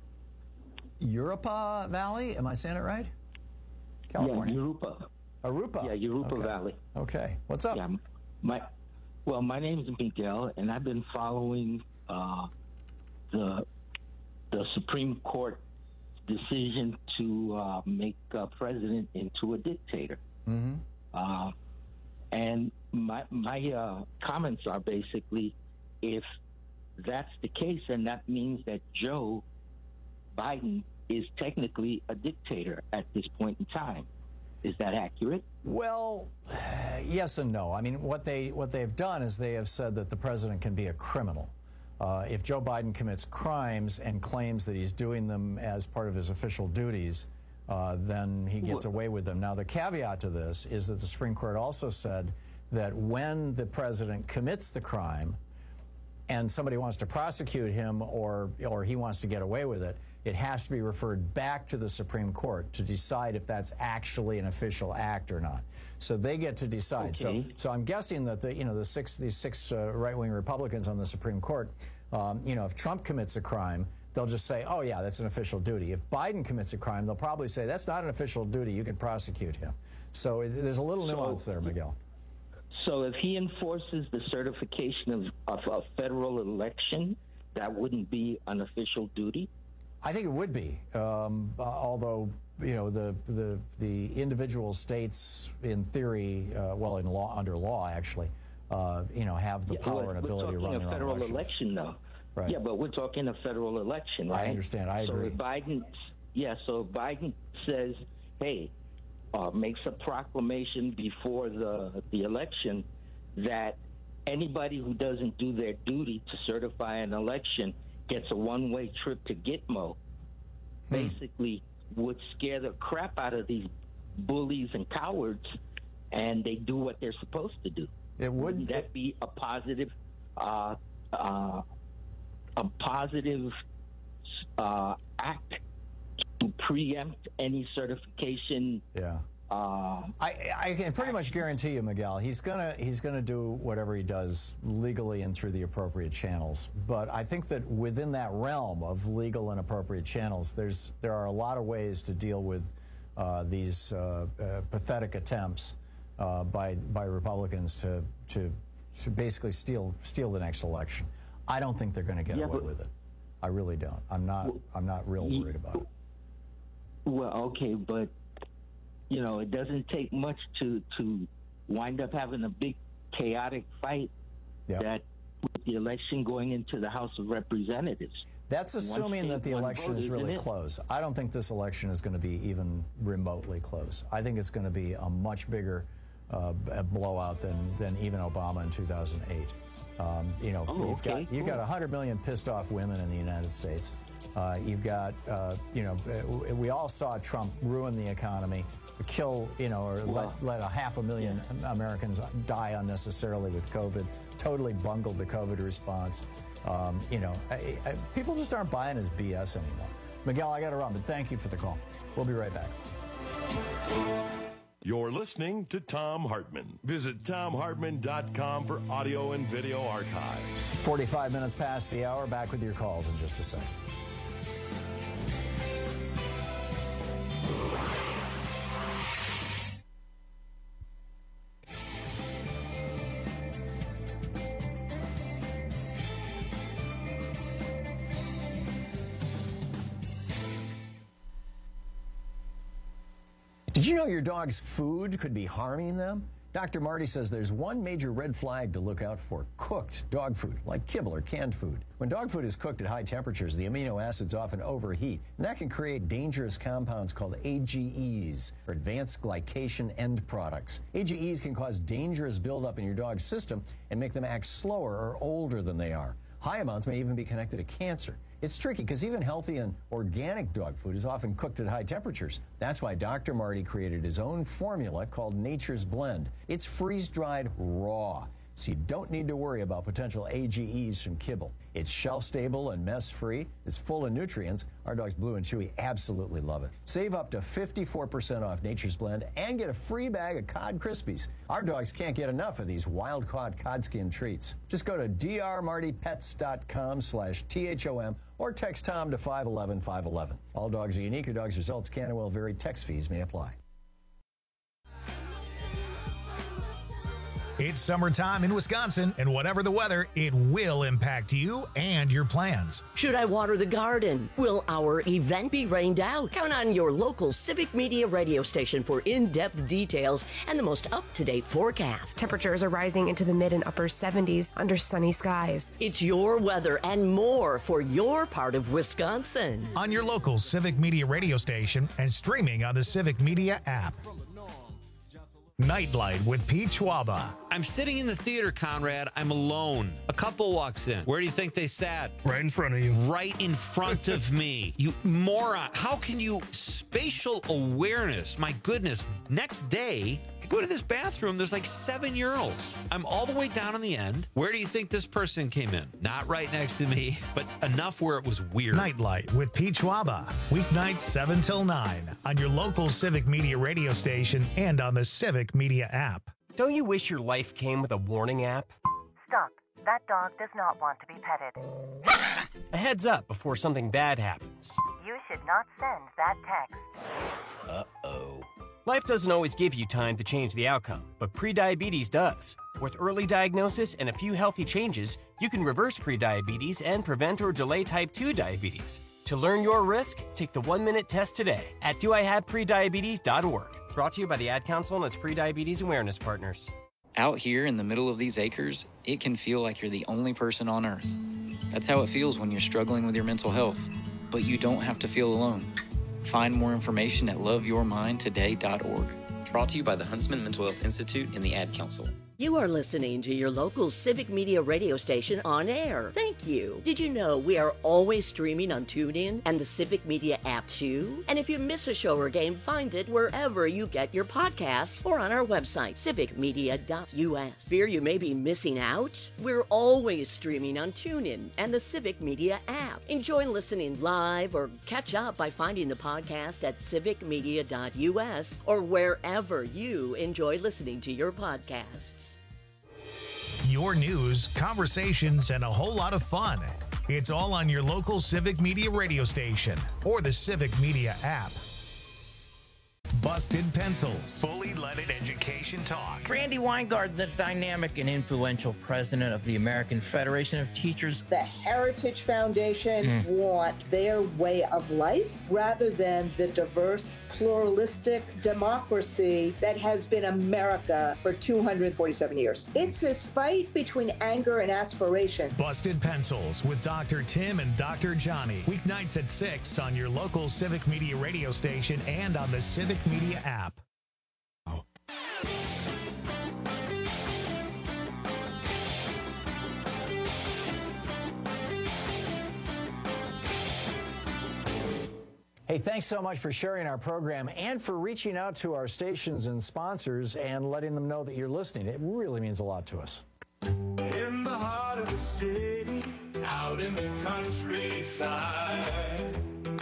Europa Valley, am I saying it right? California. Yeah, Europa. Arupa. Yeah, Europa okay. Valley. Okay. What's up? Yeah, my well, my name is Miguel, and I've been following uh, the the Supreme Court decision to uh, make a president into a dictator. Mm-hmm. Uh, and my my uh, comments are basically, if that's the case, then that means that Joe Biden is technically a dictator at this point in time. Is that accurate? Well, yes and no. I mean, what they what they've done is they have said that the president can be a criminal. Uh, if Joe Biden commits crimes and claims that he's doing them as part of his official duties, uh, then he gets away with them. Now, the caveat to this is that the Supreme Court also said that when the president commits the crime and somebody wants to prosecute him or or he wants to get away with it, it has to be referred back to the Supreme Court to decide if that's actually an official act or not. So they get to decide. Okay. So, so I'm guessing that the you know the six these six uh, right-wing Republicans on the Supreme Court, um, you know, if Trump commits a crime, they'll just say, oh yeah, that's an official duty. If Biden commits a crime, they'll probably say that's not an official duty. You can prosecute him. So it, there's a little so, nuance there, Miguel. So if he enforces the certification of, of a federal election, that wouldn't be an official duty? I think it would be, um, uh, although you know the the the individual states, in theory, uh, well, in law under law, actually, uh, you know, have the yeah, power well, and ability to run their own elections. We're talking a federal election, though. Right. Yeah, but we're talking a federal election, right? I understand. I so agree. if Biden, Yeah, so Biden says, hey, uh, makes a proclamation before the the election that anybody who doesn't do their duty to certify an election gets a one-way trip to Gitmo. Hmm. Basically would scare the crap out of these bullies and cowards, and they do what they're supposed to do. It would Wouldn't that be a positive, uh, uh, a positive uh, act to preempt any certification? Yeah. Uh, I, I can pretty much guarantee you, Miguel, he's gonna he's gonna do whatever he does legally and through the appropriate channels. But I think that within that realm of legal and appropriate channels, there's there are a lot of ways to deal with uh, these uh, uh, pathetic attempts uh, by by Republicans to to to basically steal steal the next election. I don't think they're going to get yeah, away but, with it. I really don't. I'm not I'm not real worried about it. Well, okay, but. You know, it doesn't take much to to wind up having a big chaotic fight yep. that with the election going into the House of Representatives. That's assuming that the election is really close. I don't think this election is going to be even remotely close. I think it's going to be a much bigger uh, blowout than than even Obama in two thousand eight. Um, you know, oh, you've okay, got you've cool. got one hundred million pissed off women in the United States. Uh, you've got, uh, you know, we all saw Trump ruin the economy, kill, you know, or wow. let, let a half a million yeah. Americans die unnecessarily with COVID, totally bungled the COVID response. Um, you know, I, I, people just aren't buying his B S anymore. Miguel, I got to run, but thank you for the call. We'll be right back. You're listening to Thom Hartmann. Visit Thom Hartmann dot com for audio and video archives. forty-five minutes past the hour. Back with your calls in just a second. Did you know your dog's food could be harming them? Doctor Marty says there's one major red flag to look out for: cooked dog food, like kibble or canned food. When dog food is cooked at high temperatures, the amino acids often overheat, and that can create dangerous compounds called A G Es, or advanced glycation end products. A G Es can cause dangerous buildup in your dog's system and make them act slower or older than they are. High amounts may even be connected to cancer. It's tricky because even healthy and organic dog food is often cooked at high temperatures. That's why Doctor Marty created his own formula called Nature's Blend. It's freeze-dried raw, so you don't need to worry about potential A G Es from kibble. It's shelf-stable and mess-free. It's full of nutrients. Our dogs Blue and Chewy absolutely love it. Save up to fifty-four percent off Nature's Blend and get a free bag of Cod Krispies. Our dogs can't get enough of these wild-caught cod skin treats. Just go to drmartypets.com slash T-H-O-M or text Tom to five one one five one one. All dogs are unique. Your dog's results can and will vary. Text fees may apply. It's summertime in Wisconsin, and whatever the weather, it will impact you and your plans. Should I water the garden? Will our event be rained out? Count on your local Civic Media radio station for in-depth details and the most up-to-date forecast. Temperatures are rising into the mid and upper seventies under sunny skies. It's your weather and more for your part of Wisconsin. On your local Civic Media radio station and streaming on the Civic Media app. Nightlight with Pete Schwaba. I'm sitting in the theater, Conrad. I'm alone. A couple walks in. Where do you think they sat? Right in front of you. Right in front of me. You moron. How can you... Spatial awareness. My goodness. Next day, I go to this bathroom. There's like seven urinals. I'm all the way down on the end. Where do you think this person came in? Not right next to me, but enough where it was weird. Nightlight with Pete Schwaba. Weeknights seven till nine on your local Civic Media radio station and on the Civic Media app. Don't you wish your life came with a warning app? Stop. That dog does not want to be petted. A heads up before something bad happens. You should not send that text. Uh-oh. Life doesn't always give you time to change the outcome, but prediabetes does. With early diagnosis and a few healthy changes, you can reverse prediabetes and prevent or delay type two diabetes. To learn your risk, take the one-minute test today at do I have prediabetes dot org. Brought to you by the Ad Council and its prediabetes awareness partners. Out here in the middle of these acres, it can feel like you're the only person on Earth. That's how it feels when you're struggling with your mental health. But you don't have to feel alone. Find more information at love your mind today dot org. Brought to you by the Huntsman Mental Health Institute and the Ad Council. You are listening to your local Civic Media radio station on air. Thank you. Did you know we are always streaming on TuneIn and the Civic Media app too? And if you miss a show or game, find it wherever you get your podcasts or on our website, civic media dot U S. Fear you may be missing out? We're always streaming on TuneIn and the Civic Media app. Enjoy listening live or catch up by finding the podcast at civic media dot U S or wherever you enjoy listening to your podcasts. Your news, conversations, and a whole lot of fun. It's all on your local Civic Media radio station or the Civic Media app. Busted Pencils. Fully leaded education talk. Randy Weingart, the dynamic and influential president of the American Federation of Teachers. The Heritage Foundation mm. want their way of life rather than the diverse, pluralistic democracy that has been America for two hundred forty-seven years. It's this fight between anger and aspiration. Busted Pencils with Doctor Tim and Doctor Johnny. Weeknights at six on your local Civic Media radio station and on the Civic Media app. Oh. Hey, thanks so much for sharing our program and for reaching out to our stations and sponsors and letting them know that you're listening. It really means a lot to us. In the heart of the city, out in the countryside,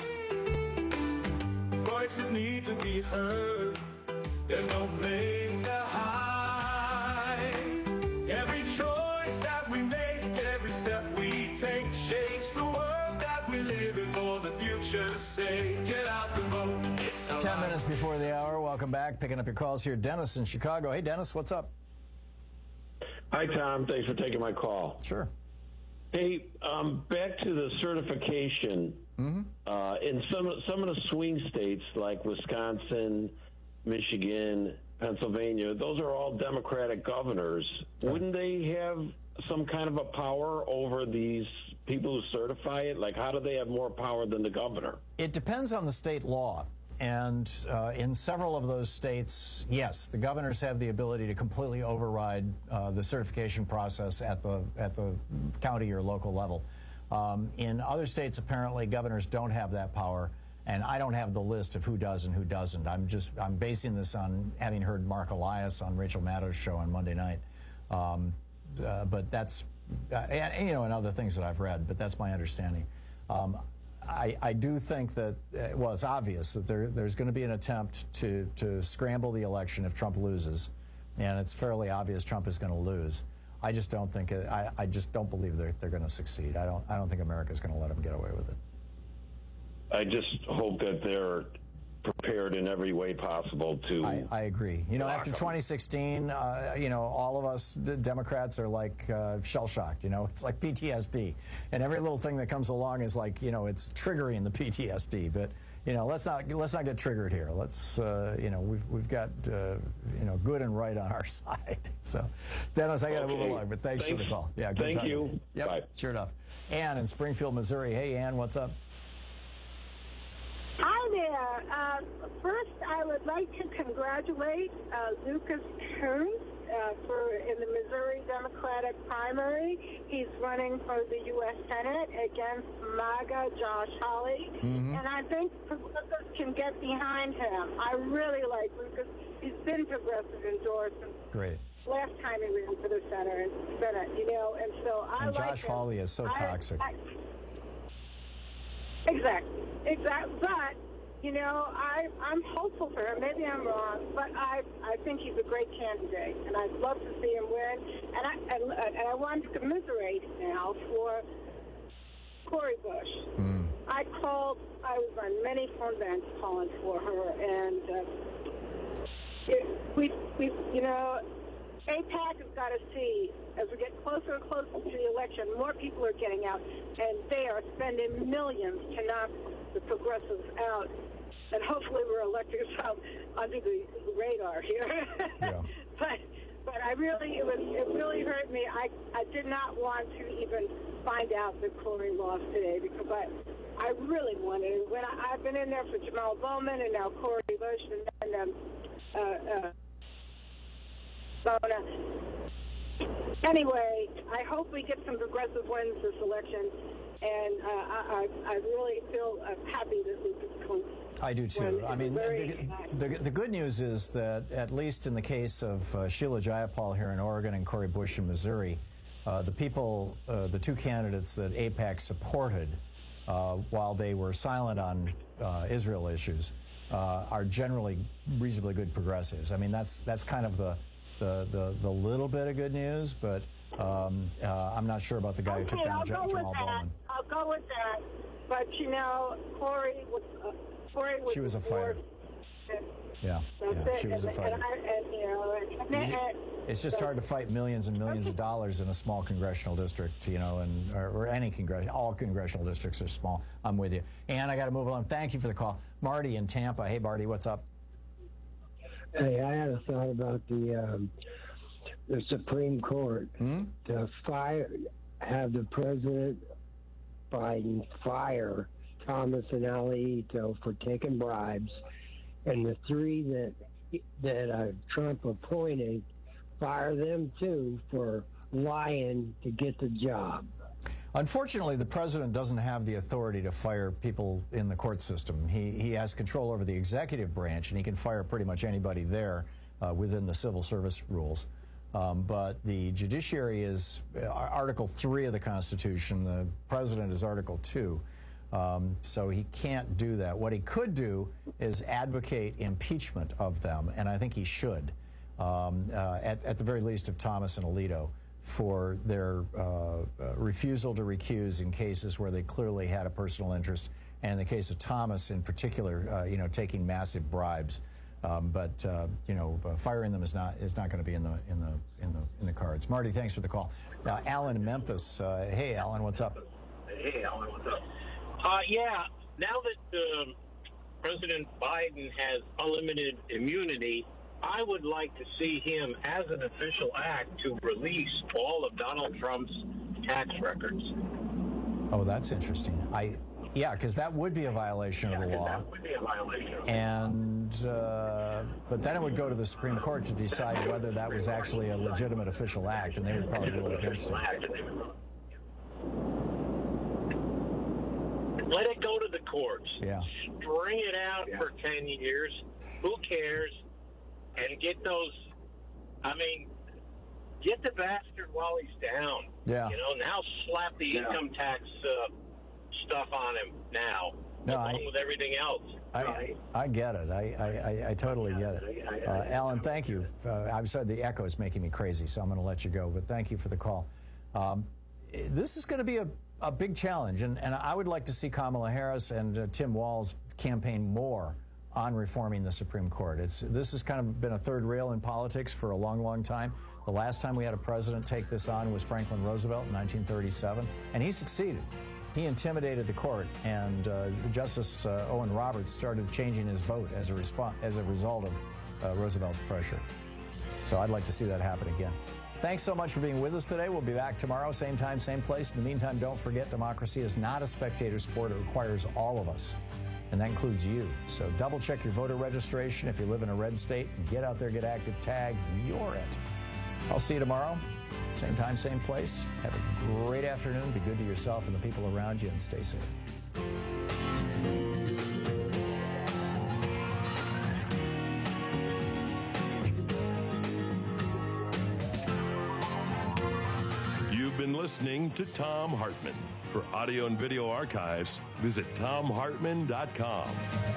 voices need to be heard. There's no place to hide. Every choice that we make, every step we take, shakes the world that we live in for the future to say. Get out the vote. It's Ten right. minutes before the hour. Welcome back. Picking up your calls here. Dennis in Chicago. Hey, Dennis, what's up? Hi, Tom. Thanks for taking my call. Sure. Hey, um, back to the certification. Mm-hmm. Uh, in some some of the swing states like Wisconsin, Michigan, Pennsylvania, those are all Democratic governors. Right. Wouldn't they have some kind of a power over these people who certify it? Like, how do they have more power than the governor? It depends on the state law. And uh, in several of those states, yes, the governors have the ability to completely override uh, the certification process at the at the county or local level. Um, in other states, apparently, governors don't have that power, and I don't have the list of who does and who doesn't. I'm just I'm basing this on having heard Mark Elias on Rachel Maddow's show on Monday night. Um, uh, but that's uh, and, you know, and other things that I've read. But that's my understanding. Um, I, I do think that, uh, well, it's obvious that there, there's going to be an attempt to, to scramble the election if Trump loses, and it's fairly obvious Trump is going to lose. I just don't think, it, I, I just don't believe they're, they're going to succeed. I don't, I don't think America's going to let them get away with it. I just hope that they're prepared in every way possible to. I, I agree. You know, after twenty sixteen, uh, you know, all of us d- Democrats are like uh, shell-shocked. You know, it's like P T S D, and every little thing that comes along is like, you know, it's triggering the P T S D. But you know, let's not let's not get triggered here. Let's, uh, you know, we've we've got uh, you know, good and right on our side. So, Dennis, I got to okay. move along, but thanks, thanks for the call. Yeah, good thank time. you. Yep, Bye. Sure enough. Ann in Springfield, Missouri. Hey, Ann, what's up? Hi there. Uh, first, I would like to congratulate uh, Lucas Coons uh, for in the Missouri Democratic primary. He's running for the U S Senate against MAGA Josh Hawley, mm-hmm. and I think progressives can get behind him. I really like Lucas. He's been progressive endorsed. Great. Last time he ran for the Senate, Senate, you know, and so I and like Josh him. Hawley is so I, toxic. I, Exactly, exactly. But you know, I I'm hopeful for him. Maybe I'm wrong, but I I think he's a great candidate, and I'd love to see him win. And I and, and I want to commiserate now for Cori Bush. Mm. I called. I was on many phone banks calling for her, and uh, it, we we you know. AIPAC has got to see, as we get closer and closer to the election, more people are getting out, and they are spending millions to knock the progressives out. And hopefully we're electing ourselves under the radar here. Yeah. but but I really, it was it really hurt me. I, I did not want to even find out that Cori lost today because I I really wanted it. When I, I've been in there for Jamal Bowman and now Corey Bush and then um, uh, uh, Bona. Anyway, I hope we get some progressive wins this election, and uh, I, I, I really feel uh, happy that Lucas Combs. I do too. I mean, the, the, the good news is that at least in the case of uh, Sheila Jayapal here in Oregon and Cori Bush in Missouri, uh, the people, uh, the two candidates that AIPAC supported uh, while they were silent on uh, Israel issues, uh, are generally reasonably good progressives. I mean, that's that's kind of the the the, the little bit of good news, but um, uh, I'm not sure about the guy okay, who took down I'll Jamal go with that. Bowman. I'll go with that. But you know, Corey was. Uh, Corey was she was a fighter. Yeah, That's yeah, it. she was a and, fighter. and I, and, you know, and, and, and, It's just hard to fight millions and millions of dollars in a small congressional district, you know, and or, or any congressional. All congressional districts are small. I'm with you. And I got to move along. Thank you for the call, Marty in Tampa. Hey, Marty, what's up? Hey, I had a thought about the um, the Supreme Court hmm? to fire, have the President Biden fire Thomas and Alito for taking bribes, and the three that that uh, Trump appointed, fire them too for lying to get the job. Unfortunately, the president doesn't have the authority to fire people in the court system. He he has control over the executive branch, and he can fire pretty much anybody there uh, within the civil service rules. Um, but the judiciary is uh, Article three of the Constitution. The president is Article two. Um, so he can't do that. What he could do is advocate impeachment of them, and I think he should, um, uh, at, at the very least of Thomas and Alito, for their uh, uh, refusal to recuse in cases where they clearly had a personal interest, and in the case of Thomas in particular, uh, you know, taking massive bribes. Um, but uh, you know, uh, firing them is not is not going to be in the in the in the in the cards. Marty, thanks for the call. Uh, Alan in Memphis. Uh, hey, Alan, what's up? Hey, Alan, what's up? Uh, yeah, now that um, President Biden has unlimited immunity, I would like to see him, as an official act, to release all of Donald Trump's tax records. Oh, that's interesting. I, yeah, because that would be a violation yeah, of the law. That would be a violation of the and, uh, but then it would go to the Supreme Court to decide whether that was actually a legitimate official act, and they would probably rule against it. Let it go to the courts. Yeah. String it out yeah. for ten years. Who cares? And get those, I mean, get the bastard while he's down. Yeah. You know, now slap the yeah. income tax uh, stuff on him now, no, along I, with everything else. I, right? I get it. I, I, I totally get it. Uh, Alan, thank you. Uh, I've said the echo is making me crazy, so I'm going to let you go, but thank you for the call. Um, this is going to be a A big challenge, and, and I would like to see Kamala Harris and uh, Tim Walz campaign more on reforming the Supreme Court. It's this has kind of been a third rail in politics for a long, long time. The last time we had a president take this on was Franklin Roosevelt in nineteen thirty-seven, and he succeeded. He intimidated the court, and uh, Justice uh, Owen Roberts started changing his vote as a response as a result of uh, Roosevelt's pressure. So I'd like to see that happen again. Thanks so much for being with us today. We'll be back tomorrow, same time, same place. In the meantime, don't forget, democracy is not a spectator sport. It requires all of us, and that includes you. So double check your voter registration if you live in a red state, and get out there, get active, tag, you're it. I'll see you tomorrow, same time, same place. Have a great afternoon. Be good to yourself and the people around you, and stay safe. Been listening to Thom Hartmann. For audio and video archives, visit thom hartmann dot com.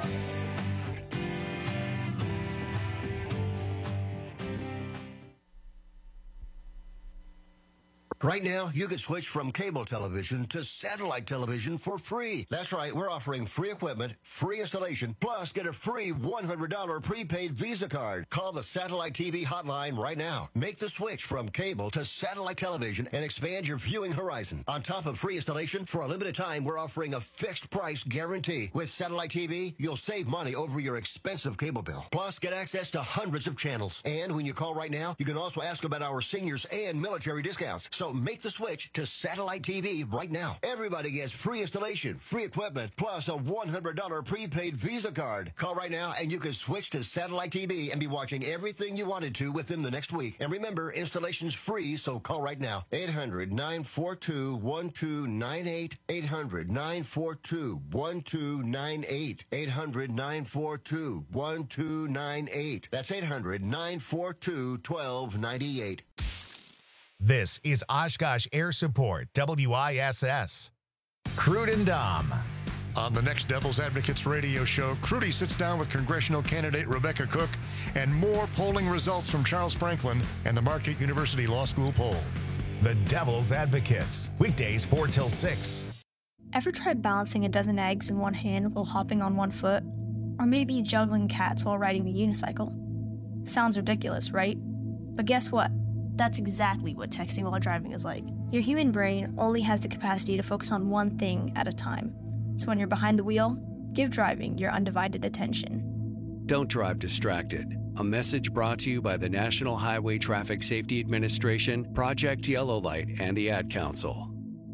Right now, you can switch from cable television to satellite television for free. That's right, we're offering free equipment, free installation, plus get a free one hundred dollars prepaid Visa card. Call the Satellite T V hotline right now. Make the switch from cable to satellite television and expand your viewing horizon. On top of free installation, for a limited time, we're offering a fixed price guarantee. With Satellite T V, you'll save money over your expensive cable bill. Plus, get access to hundreds of channels. And when you call right now, you can also ask about our seniors and military discounts. So So make the switch to satellite T V right now. Everybody gets free installation, free equipment, plus a one hundred dollars prepaid Visa card. Call right now and you can switch to satellite T V and be watching everything you wanted to within the next week. And remember, installation's free, so call right now. eight hundred, nine four two, one two nine eight. eight hundred, nine four two, one two nine eight. eight hundred, nine four two, one two nine eight. That's eight hundred, nine four two, one two nine eight. This is Oshkosh Air Support, W I S S. Crude and Dom. On the next Devil's Advocates radio show, Crudy sits down with congressional candidate Rebecca Cook and more polling results from Charles Franklin and the Marquette University Law School poll. The Devil's Advocates, weekdays four till six. Ever tried balancing a dozen eggs in one hand while hopping on one foot? Or maybe juggling cats while riding the unicycle? Sounds ridiculous, right? But guess what? That's exactly what texting while driving is like. Your human brain only has the capacity to focus on one thing at a time. So when you're behind the wheel, give driving your undivided attention. Don't drive distracted. A message brought to you by the National Highway Traffic Safety Administration, Project Yellow Light, and the Ad Council.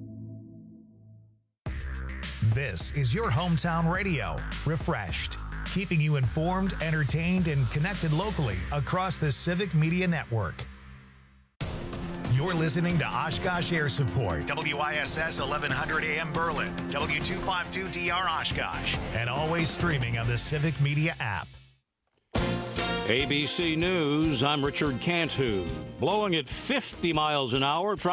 This is your hometown radio, refreshed, keeping you informed, entertained, and connected locally across the Civic Media Network. You're listening to Oshkosh Air Support, W I S S eleven hundred A M Berlin, W two fifty-two D R Oshkosh, and always streaming on the Civic Media app. A B C News, I'm Richard Cantu. Blowing at fifty miles an hour.